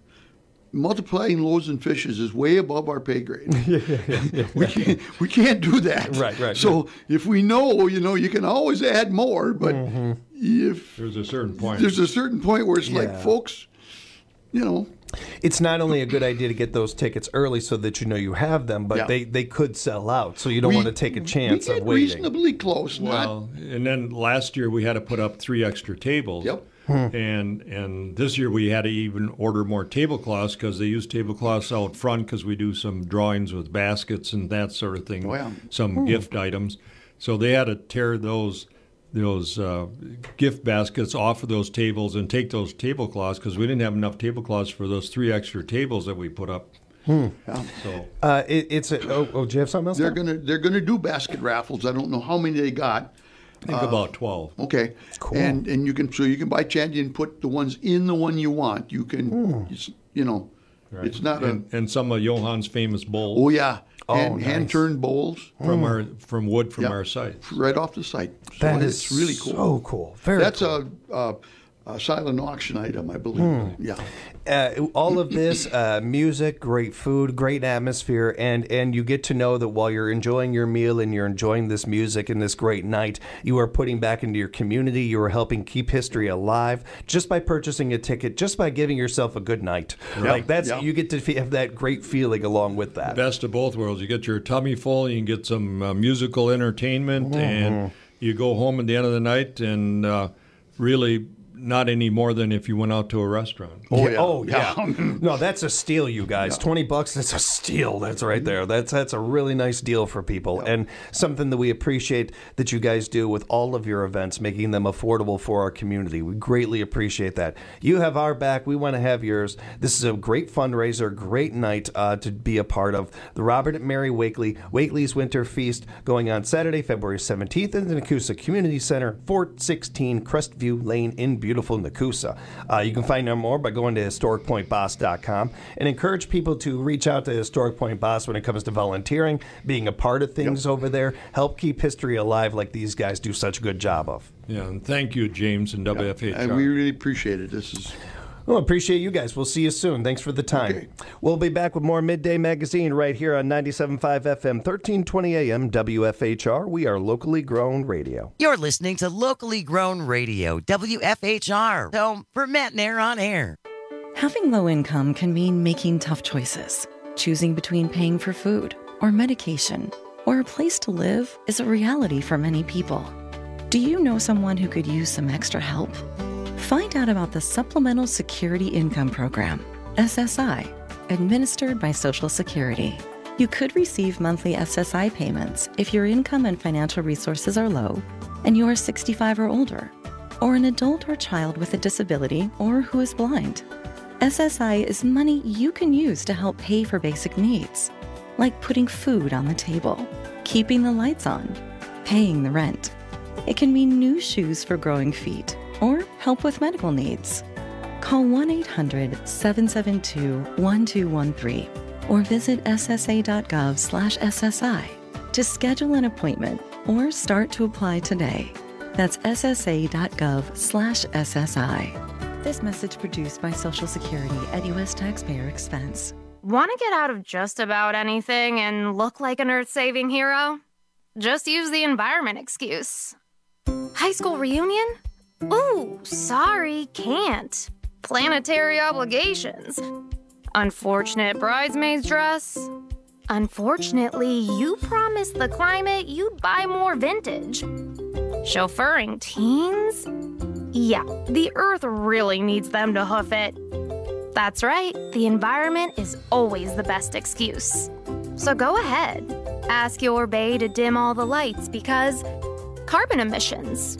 multiplying loaves and fishes is way above our pay grade. yeah, yeah, yeah. we can't we can't do that. Right, right. So right. if we know, you know, you can always add more, but mm-hmm. if there's a certain point, there's a certain point where it's yeah. like, folks, you know. It's not only a good idea to get those tickets early so that you know you have them, but Yeah. they, they could sell out, so you don't We- want to take a chance we of get waiting. reasonably close. Well, and then last year we had to put up three extra tables. Yep. Hmm. And and this year we had to even order more tablecloths because they use tablecloths out front because we do some drawings with baskets and that sort of thing, Oh, yeah. some Hmm. gift items. So they had to tear those those uh, gift baskets off of those tables and take those tablecloths because we didn't have enough tablecloths for those three extra tables that we put up. Hmm. Yeah. So Uh, it, it's a, oh, oh, do you have something else? They're Tom? gonna they're gonna do basket raffles. I don't know how many they got. I think Uh, about twelve. Okay. Cool. And and you can so you can buy candy and put the ones in the one you want. You can Hmm. it's, you know Right. it's not and, and some of Johan's famous bowls. a oh yeah Oh, hand, nice. hand turned bowls from our from wood from Yep. our site. right off the site. So That it's is really cool. so cool. Very That's cool. a, a a silent auction item, I believe. Hmm. Yeah. Uh, all of this uh, music, great food, great atmosphere, and and you get to know that while you're enjoying your meal and you're enjoying this music and this great night, you are putting back into your community. You are helping keep history alive just by purchasing a ticket, just by giving yourself a good night. Yeah. Like that's Yeah. you get to fe- have that great feeling along with that. Best of both worlds. You get your tummy full, you can get some uh, musical entertainment, Mm-hmm. and you go home at the end of the night and uh, really not any more than if you went out to a restaurant. Oh yeah. Oh yeah. No, that's a steal, you guys. Twenty bucks. That's a steal. That's right there. That's that's a really nice deal for people, and something that we appreciate that you guys do with all of your events, making them affordable for our community. We greatly appreciate that. You have our back. We want to have yours. This is a great fundraiser, great night uh, to be a part of. The Robert and Mary Wakely Wakely's Winter Feast going on Saturday, February seventeenth, in the Nakusa Community Center, four sixteen Crestview Lane in beautiful Nakusa. Uh, you can find out more by going to historic point boss dot com and encourage people to reach out to Historic Point Boss when it comes to volunteering, being a part of things over there, help keep history alive like these guys do such a good job of. Yeah, and thank you, James and W F H R. And we really appreciate it. This is Well, appreciate you guys. We'll see you soon. Thanks for the time. Okay. We'll be back with more Midday Magazine right here on ninety-seven point five F M, thirteen twenty A M, W F H R. We are locally grown radio. You're listening to Locally Grown Radio, W F H R, home for Matt Nair on air. Having low income can mean making tough choices. Choosing between paying for food or medication or a place to live is a reality for many people. Do you know someone who could use some extra help? Find out about the Supplemental Security Income Program, S S I, administered by Social Security. You could receive monthly S S I payments if your income and financial resources are low and you are sixty-five or older, or an adult or child with a disability or who is blind. S S I is money you can use to help pay for basic needs, like putting food on the table, keeping the lights on, paying the rent. It can mean new shoes for growing feet or help with medical needs. Call one eight hundred seven seven two one two one three or visit S S A dot gov slash S S I to schedule an appointment or start to apply today. That's S S A dot gov slash S S I. This message produced by Social Security at U S taxpayer expense. Want to get out of just about anything and look like an earth-saving hero? Just use the environment excuse. High school reunion? Ooh, sorry, can't. Planetary obligations. Unfortunate bridesmaid's dress. Unfortunately, you promised the climate you'd buy more vintage. Chauffeuring teens? Yeah, the earth really needs them to hoof it. That's right, the environment is always the best excuse. So go ahead, ask your bae to dim all the lights because carbon emissions.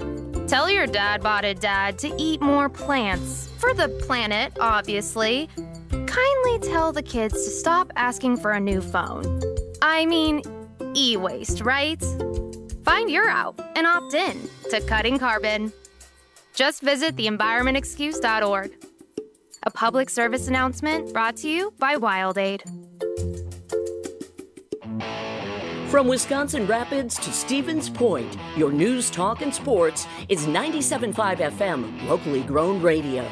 Tell your dad-botted dad to eat more plants. For the planet, obviously. Kindly tell the kids to stop asking for a new phone. I mean, e-waste, right? Find your out and opt in to Cutting Carbon. Just visit the environment excuse dot org. A public service announcement brought to you by WildAid. From Wisconsin Rapids to Stevens Point, your news, talk, and sports is ninety-seven point five F M, locally grown radio.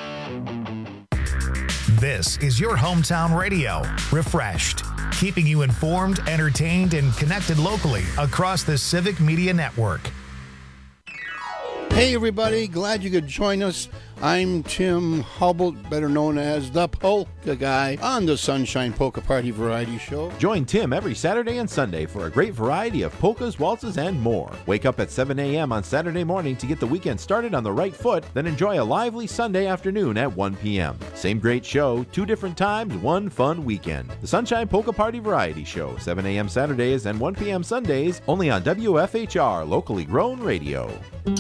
This is your hometown radio, refreshed, keeping you informed, entertained, and connected locally across the Civic Media Network. Hey everybody, glad you could join us. I'm Tim Hubble, better known as the Polka Guy, on the Sunshine Polka Party Variety Show. Join Tim every Saturday and Sunday for a great variety of polkas, waltzes, and more. Wake up at seven a.m. on Saturday morning to get the weekend started on the right foot, then enjoy a lively Sunday afternoon at one p.m. Same great show, two different times, one fun weekend. The Sunshine Polka Party Variety Show, seven a.m. Saturdays and one p.m. Sundays, only on W F H R, locally grown radio.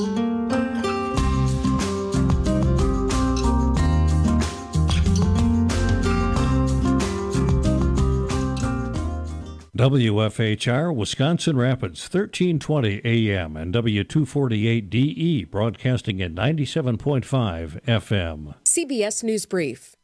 W F H R, Wisconsin Rapids, thirteen twenty A M and W two forty-eight D E, broadcasting at ninety-seven point five F M. C B S News Brief.